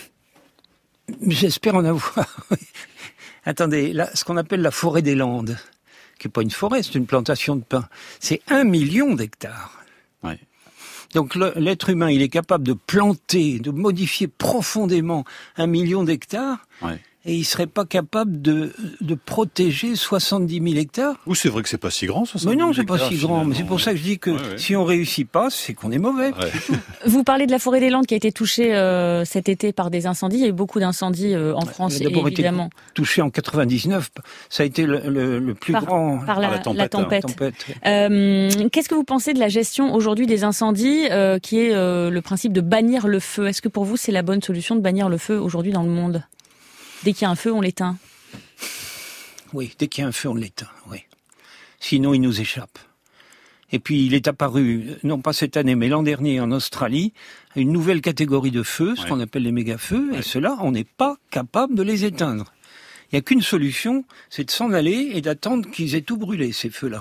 J'espère en avoir. Attendez, là, ce qu'on appelle la forêt des Landes, qui n'est pas une forêt, c'est une plantation de pins, c'est 1 million d'hectares. Ouais. Donc l'être humain, il est capable de planter, de modifier profondément 1 million d'hectares. Ouais. Et il serait pas capable de protéger 70 000 hectares. Ou c'est vrai que c'est pas si grand, 70 000 hectares. Mais non, c'est pas si grand. Mais c'est pour ça que je dis que si on réussit pas, c'est qu'on est mauvais. Ouais. Vous parlez de la forêt des Landes qui a été touchée cet été par des incendies. Il y a eu beaucoup d'incendies en France, évidemment. Été touché en 99. Ça a été le plus grand par la tempête. Qu'est-ce que vous pensez de la gestion aujourd'hui des incendies, qui est le principe de bannir le feu ? Est-ce que pour vous, c'est la bonne solution de bannir le feu aujourd'hui dans le monde ? Dès qu'il y a un feu, on l'éteint. Oui, dès qu'il y a un feu, on l'éteint, oui. Sinon, il nous échappe. Et puis, il est apparu, non pas cette année, mais l'an dernier en Australie, une nouvelle catégorie de feux, ce qu'on appelle les méga-feux, et ceux-là, on n'est pas capable de les éteindre. Il n'y a qu'une solution, c'est de s'en aller et d'attendre qu'ils aient tout brûlé, ces feux-là.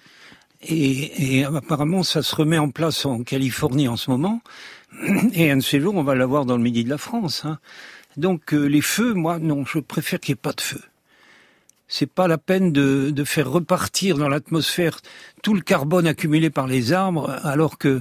Et apparemment, ça se remet en place en Californie en ce moment, et un de ces jours, on va l'avoir dans le midi de la France. Hein. Donc, les feux, moi, non, je préfère qu'il n'y ait pas de feu. C'est pas la peine de faire repartir dans l'atmosphère tout le carbone accumulé par les arbres, alors que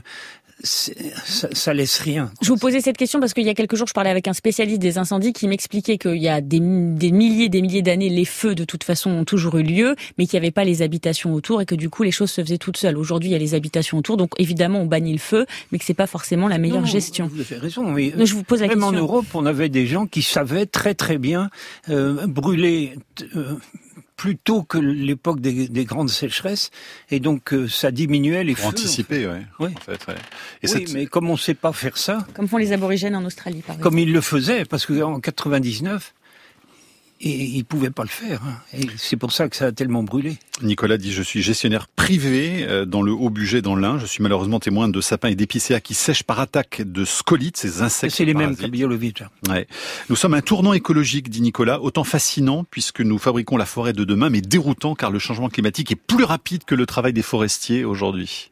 ça laisse rien. Je vous posais cette question parce qu'il y a quelques jours, je parlais avec un spécialiste des incendies qui m'expliquait qu'il y a des milliers d'années, les feux de toute façon ont toujours eu lieu, mais qu'il n'y avait pas les habitations autour et que du coup les choses se faisaient toutes seules. Aujourd'hui, il y a les habitations autour, donc évidemment on bannit le feu, mais que c'est pas forcément la meilleure gestion. Vous avez raison, mais je vous pose la question. Même en Europe, on avait des gens qui savaient très très bien brûler plus tôt que l'époque des grandes sécheresses, et donc ça diminuait les feux. Pour anticiper, oui. En fait, ouais. Et oui, mais comme on ne sait pas faire ça... Comme font les aborigènes en Australie, par exemple. Comme ils le faisaient, parce qu'en 99... Et ils ne pouvaient pas le faire. Hein. Et c'est pour ça que ça a tellement brûlé. Nicolas dit « Je suis gestionnaire privé dans le Haut-Bugey dans l'Ain. Je suis malheureusement témoin de sapins et d'épicéas qui sèchent par attaque de scolites, ces insectes. » C'est les mêmes que Biolovic. Ouais. Nous sommes un tournant écologique, dit Nicolas, autant fascinant puisque nous fabriquons la forêt de demain, mais déroutant car le changement climatique est plus rapide que le travail des forestiers aujourd'hui.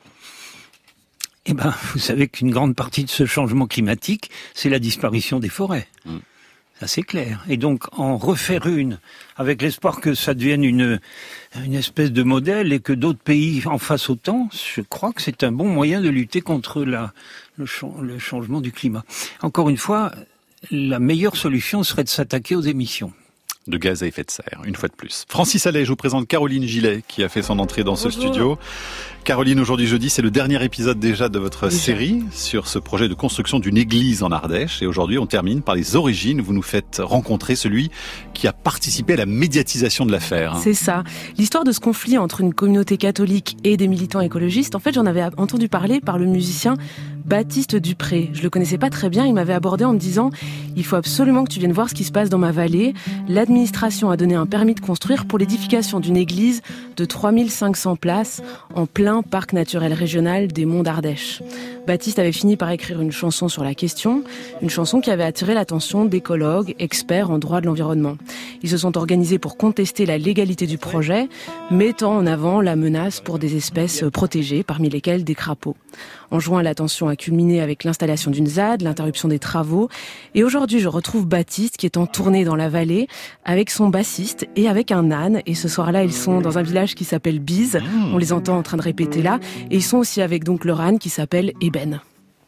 Eh ben, vous savez qu'une grande partie de ce changement climatique, c'est la disparition des forêts. Ça, c'est clair. Et donc, en refaire une, avec l'espoir que ça devienne une espèce de modèle et que d'autres pays en fassent autant, je crois que c'est un bon moyen de lutter contre le changement du climat. Encore une fois, la meilleure solution serait de s'attaquer aux émissions. De gaz à effet de serre, une fois de plus. Francis Allais, je vous présente Caroline Gillet, qui a fait son entrée dans ce studio. Caroline, aujourd'hui jeudi, c'est le dernier épisode déjà de votre série sur ce projet de construction d'une église en Ardèche. Et aujourd'hui, on termine par les origines. Vous nous faites rencontrer celui qui a participé à la médiatisation de l'affaire. C'est ça. L'histoire de ce conflit entre une communauté catholique et des militants écologistes, en fait, j'en avais entendu parler par le musicien Baptiste Dupré. Je le connaissais pas très bien, il m'avait abordé en me disant « Il faut absolument que tu viennes voir ce qui se passe dans ma vallée. L'administration a donné un permis de construire pour l'édification d'une église de 3500 places en plein parc naturel régional des Monts d'Ardèche. » Baptiste avait fini par écrire une chanson sur la question, une chanson qui avait attiré l'attention d'écologues, experts en droit de l'environnement. Ils se sont organisés pour contester la légalité du projet, mettant en avant la menace pour des espèces protégées, parmi lesquelles des crapauds. En juin, la tension a culminé avec l'installation d'une ZAD, l'interruption des travaux. Et aujourd'hui, je retrouve Baptiste qui est en tournée dans la vallée avec son bassiste et avec un âne. Et ce soir-là, ils sont dans un village qui s'appelle Bise. On les entend en train de répéter là. Et ils sont aussi avec donc leur âne qui s'appelle Eben.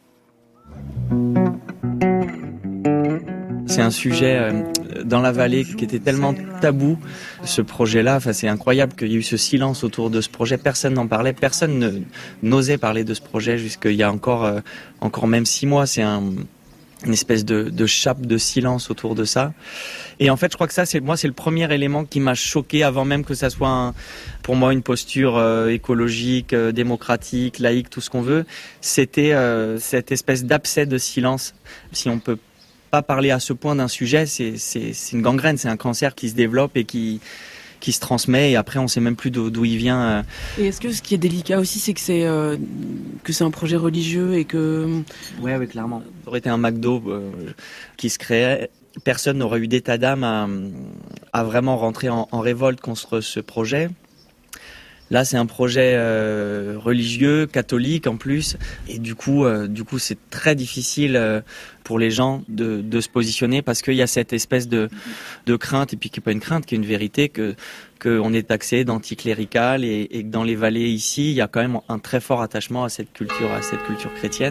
C'est un sujet dans la vallée qui était tellement tabou, ce projet-là. Enfin, c'est incroyable qu'il y ait eu ce silence autour de ce projet. Personne n'en parlait, personne n'osait parler de ce projet jusqu'il y a encore même 6 mois. C'est une espèce de chape de silence autour de ça. Et en fait, je crois que ça, c'est le premier élément qui m'a choqué avant même que ça soit pour moi une posture écologique, démocratique, laïque, tout ce qu'on veut. C'était cette espèce d'abcès de silence. Si on peut pas parler à ce point d'un sujet, c'est une gangrène, c'est un cancer qui se développe et qui se transmet, et après on sait même plus d'où il vient. Et est-ce que ce qui est délicat aussi, c'est que c'est un projet religieux et que... Oui, clairement. Ça aurait été un McDo qui se créait. Personne n'aurait eu d'état d'âme à vraiment rentrer en révolte contre ce projet. Là, c'est un projet religieux, catholique en plus, et du coup, c'est très difficile pour les gens de se positionner parce qu'il y a cette espèce de crainte, et puis qui n'est pas une crainte, qui est une vérité, qu'on est taxé d'anticlérical, et que dans les vallées ici, il y a quand même un très fort attachement à cette culture chrétienne.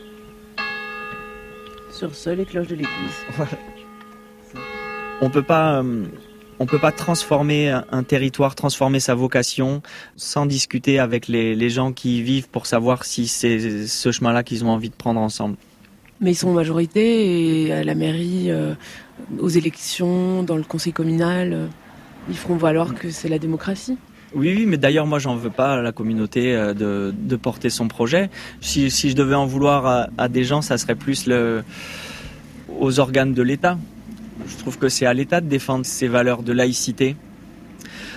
Sur ce, les cloches de l'église. Voilà. On peut pas transformer un territoire, transformer sa vocation sans discuter avec les gens qui y vivent pour savoir si c'est ce chemin-là qu'ils ont envie de prendre ensemble. Mais ils sont en majorité, et à la mairie, aux élections, dans le conseil communal, ils feront valoir que c'est la démocratie. Oui, mais d'ailleurs, moi, j'en veux pas à la communauté de porter son projet. Si je devais en vouloir à des gens, ça serait plus aux organes de l'État. Je trouve que c'est à l'État de défendre ses valeurs de laïcité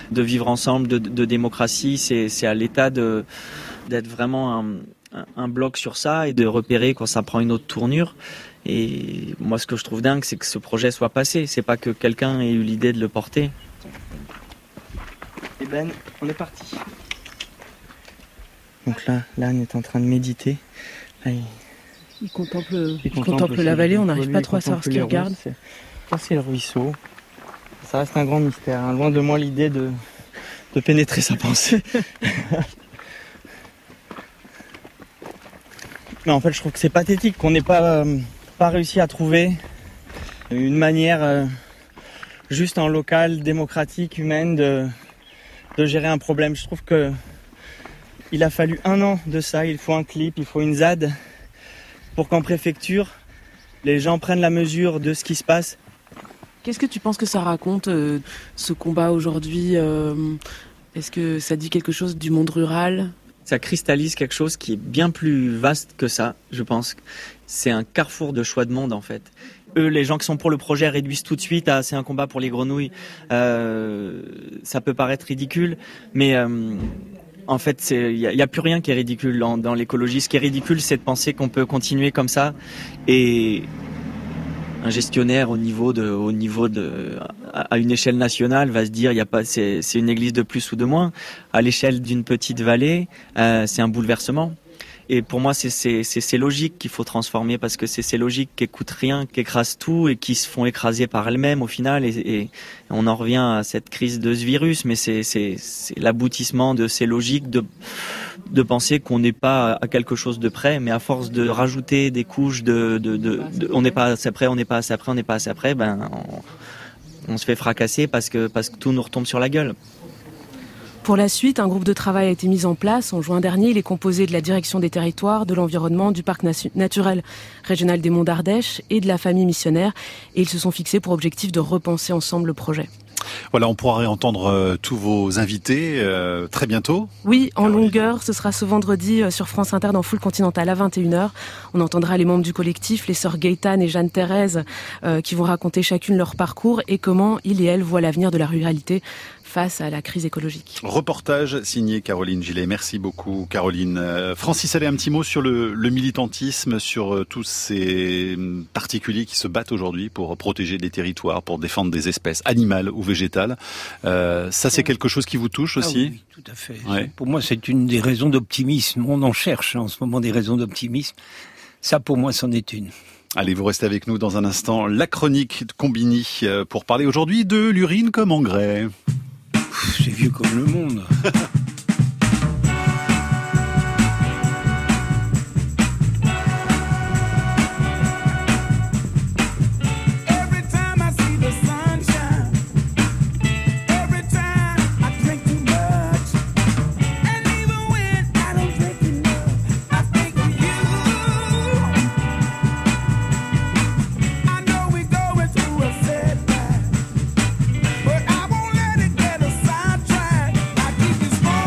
vivre ensemble, de démocratie. C'est à l'État d'être vraiment un bloc sur ça et de repérer quand ça prend une autre tournure. Et moi, ce que je trouve dingue, c'est que ce projet soit passé. C'est pas que quelqu'un ait eu l'idée de le porter. Et Ben, on est parti. Donc là, on est en train de méditer. Là, il contemple la vallée, on n'arrive pas trop à savoir ce qu'il regarde. C'est le ruisseau. Ça reste un grand mystère. Hein. Loin de moi l'idée de pénétrer sa pensée. Mais en fait, je trouve que c'est pathétique qu'on n'ait pas réussi à trouver une manière juste en local, démocratique, humaine de gérer un problème. Je trouve que il a fallu 1 an de ça. Il faut un clip, il faut une ZAD pour qu'en préfecture, les gens prennent la mesure de ce qui se passe. Qu'est-ce que tu penses que ça raconte, ce combat aujourd'hui ? Est-ce que ça dit quelque chose du monde rural ? Ça cristallise quelque chose qui est bien plus vaste que ça, je pense. C'est un carrefour de choix de monde, en fait. Eux, les gens qui sont pour le projet réduisent tout de suite à « c'est un combat pour les grenouilles ». Ça peut paraître ridicule, mais en fait, il y a plus rien qui est ridicule dans l'écologie. Ce qui est ridicule, c'est de penser qu'on peut continuer comme ça. Et un gestionnaire à une échelle nationale va se dire c'est une église de plus ou de moins. À l'échelle d'une petite vallée, c'est un bouleversement. Et pour moi, c'est ces logiques qu'il faut transformer, parce que c'est ces logiques qui écoutent rien, qui écrasent tout et qui se font écraser par elles-mêmes au final. Et on en revient à cette crise de ce virus, mais c'est l'aboutissement de ces logiques de penser qu'on n'est pas à quelque chose de près, mais à force de rajouter des couches on n'est pas assez près, on n'est pas assez près, on n'est pas assez près, on se fait fracasser parce que tout nous retombe sur la gueule. Pour la suite, un groupe de travail a été mis en place. En juin dernier, il est composé de la direction des territoires, de l'environnement, du parc naturel régional des Monts d'Ardèche et de la famille missionnaire. Et ils se sont fixés pour objectif de repenser ensemble le projet. Voilà, on pourra réentendre tous vos invités très bientôt. Oui, en longueur, ce sera ce vendredi sur France Inter dans Full Continental à 21h. On entendra les membres du collectif, les sœurs Gaëtane et Jeanne-Thérèse, qui vont raconter chacune leur parcours et comment ils et elles voient l'avenir de la ruralité face à la crise écologique. Reportage signé Caroline Gillet. Merci beaucoup, Caroline. Francis Allais, un petit mot sur le militantisme, sur tous ces particuliers qui se battent aujourd'hui pour protéger des territoires, pour défendre des espèces animales ou végétales. Ça, c'est quelque chose qui vous touche aussi ? Oui, tout à fait. Ouais. Pour moi, c'est une des raisons d'optimisme. On en cherche en ce moment des raisons d'optimisme. Ça, pour moi, c'en est une. Allez, vous restez avec nous dans un instant. La chronique de Combini pour parler aujourd'hui de l'urine comme engrais. C'est vieux comme le monde. But I won't let it get us sidetracked. I keep this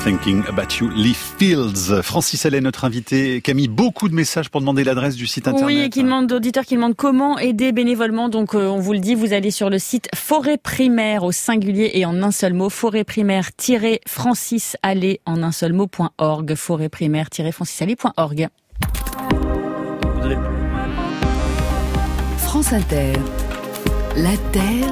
Thinking About You, Lee Fields. Francis Allais, notre invité, qui a mis beaucoup de messages pour demander l'adresse du site internet. Oui, et qui demande d'auditeurs qui demandent comment aider bénévolement. Donc, on vous le dit, vous allez sur le site Forêt Primaire au singulier et en un seul mot, forêtprimaire-francisallais en un seul mot.org, forêtprimaire-francisallais.org. France Inter, la Terre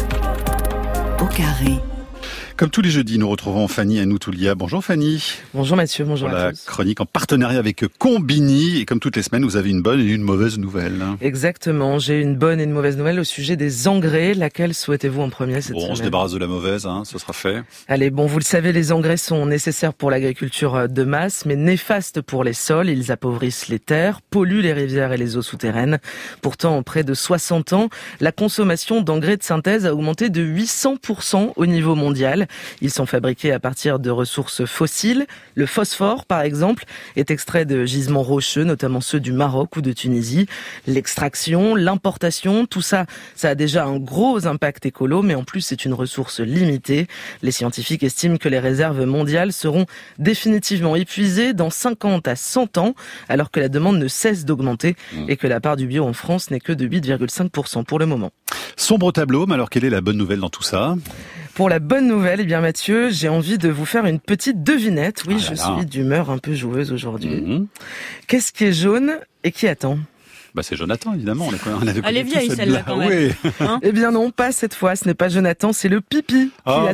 au carré. Comme tous les jeudis, nous retrouvons Fanny Anoutoulia. Bonjour Fanny. Bonjour Mathieu, bonjour pour à la tous. Chronique en partenariat avec Combini. Et comme toutes les semaines, vous avez une bonne et une mauvaise nouvelle. Exactement, j'ai une bonne et une mauvaise nouvelle au sujet des engrais. Laquelle souhaitez-vous en premier cette semaine ? On se débarrasse de la mauvaise, ce sera fait. Allez, vous le savez, les engrais sont nécessaires pour l'agriculture de masse, mais néfastes pour les sols. Ils appauvrissent les terres, polluent les rivières et les eaux souterraines. Pourtant, en près de 60 ans, la consommation d'engrais de synthèse a augmenté de 800% au niveau mondial. Ils sont fabriqués à partir de ressources fossiles. Le phosphore, par exemple, est extrait de gisements rocheux, notamment ceux du Maroc ou de Tunisie. L'extraction, l'importation, tout ça, ça a déjà un gros impact écolo, mais en plus, c'est une ressource limitée. Les scientifiques estiment que les réserves mondiales seront définitivement épuisées dans 50 à 100 ans, alors que la demande ne cesse d'augmenter et que la part du bio en France n'est que de 8,5% pour le moment. Sombre tableau, mais alors quelle est la bonne nouvelle dans tout ça ? Pour la bonne nouvelle, eh bien Mathieu, j'ai envie de vous faire une petite devinette. Oui, je suis d'humeur un peu joueuse aujourd'hui. Qu'est-ce qui est jaune et qui attend ? C'est Jonathan, évidemment. Elle est vieille, celle-là, quand même. Oui. Eh bien non, pas cette fois. Ce n'est pas Jonathan, c'est le pipi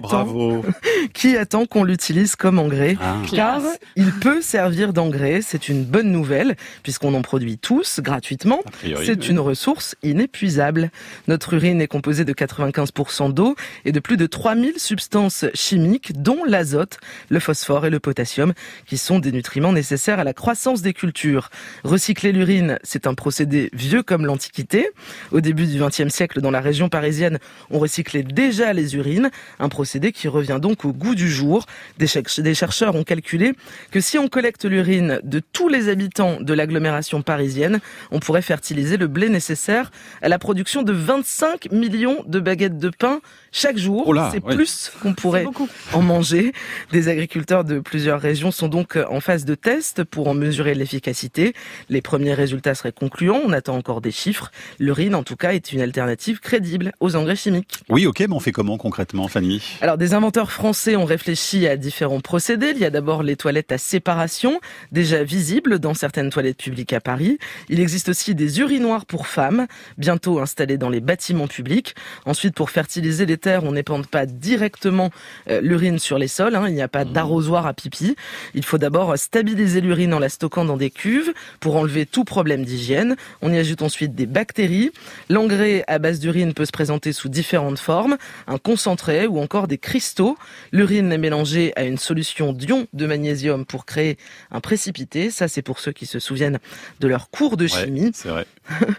qui attend qu'on l'utilise comme engrais. Car il peut servir d'engrais. C'est une bonne nouvelle, puisqu'on en produit tous gratuitement. C'est une ressource inépuisable. Notre urine est composée de 95% d'eau et de plus de 3000 substances chimiques, dont l'azote, le phosphore et le potassium, qui sont des nutriments nécessaires à la croissance des cultures. Recycler l'urine, c'est un procédé vieux comme l'Antiquité. Au début du XXe siècle, dans la région parisienne, on recyclait déjà les urines, un procédé qui revient donc au goût du jour. Des chercheurs ont calculé que si on collecte l'urine de tous les habitants de l'agglomération parisienne, on pourrait fertiliser le blé nécessaire à la production de 25 millions de baguettes de pain chaque jour. Plus qu'on pourrait en manger. Des agriculteurs de plusieurs régions sont donc en phase de test pour en mesurer l'efficacité. Les premiers résultats seraient concluants. On attend encore des chiffres. L'urine, en tout cas, est une alternative crédible aux engrais chimiques. Oui, ok, mais on fait comment concrètement, Fanny ? Alors, des inventeurs français ont réfléchi à différents procédés. Il y a d'abord les toilettes à séparation, déjà visibles dans certaines toilettes publiques à Paris. Il existe aussi des urinoirs pour femmes, bientôt installés dans les bâtiments publics. Ensuite, pour fertiliser les terres, on n'épande pas directement l'urine sur les sols. Il n'y a pas d'arrosoir à pipi. Il faut d'abord stabiliser l'urine en la stockant dans des cuves pour enlever tout problème d'hygiène. On y ajoute ensuite des bactéries. L'engrais à base d'urine peut se présenter sous différentes formes, un concentré ou encore des cristaux. L'urine est mélangée à une solution d'ion de magnésium pour créer un précipité. Ça, c'est pour ceux qui se souviennent de leur cours de chimie. C'est vrai.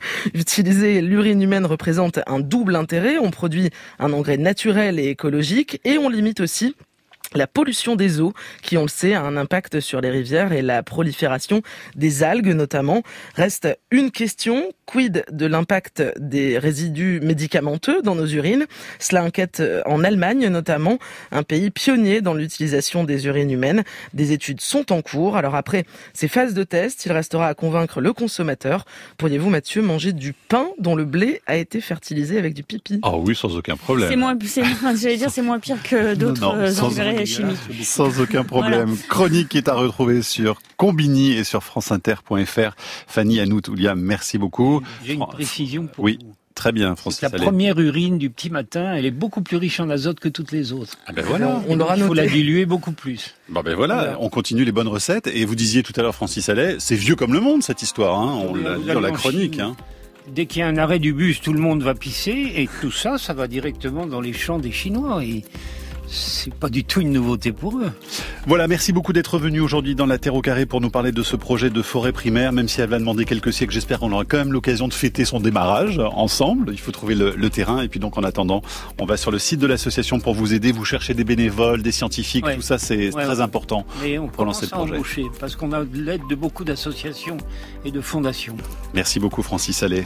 Utiliser l'urine humaine représente un double intérêt. On produit un engrais naturel et écologique et on limite aussi la pollution des eaux, qui, on le sait, a un impact sur les rivières et la prolifération des algues notamment. Reste une question, quid de l'impact des résidus médicamenteux dans nos urines ? Cela inquiète en Allemagne notamment, un pays pionnier dans l'utilisation des urines humaines. Des études sont en cours. Alors après ces phases de test, il restera à convaincre le consommateur. Pourriez-vous, Mathieu, manger du pain dont le blé a été fertilisé avec du pipi ? Ah oui, sans aucun problème. C'est moins pire que d'autres engrais chimiques. Sans aucun problème. Voilà. Chronique est à retrouver sur Combini et sur franceinter.fr. Fanny Anoutoulia, merci beaucoup. J'ai une précision pour vous. Très bien, Francis. La première urine du petit matin, elle est beaucoup plus riche en azote que toutes les autres. Voilà. Il faut la diluer beaucoup plus. Voilà, on continue les bonnes recettes. Et vous disiez tout à l'heure, Francis Allais, c'est vieux comme le monde cette histoire. On l'a dit dans la chronique. Dès qu'il y a un arrêt du bus, tout le monde va pisser. Et tout ça, ça va directement dans les champs des Chinois. Et c'est pas du tout une nouveauté pour eux. Voilà, merci beaucoup d'être venu aujourd'hui dans la Terre au carré pour nous parler de ce projet de forêt primaire. Même si elle va demander quelques siècles, j'espère qu'on aura quand même l'occasion de fêter son démarrage ensemble. Il faut trouver le terrain. Et puis donc en attendant, on va sur le site de l'association pour vous aider. Vous cherchez des bénévoles, des scientifiques, tout ça c'est très important pour lancer le projet. Embaucher, parce qu'on a l'aide de beaucoup d'associations et de fondations. Merci beaucoup Francis Allais.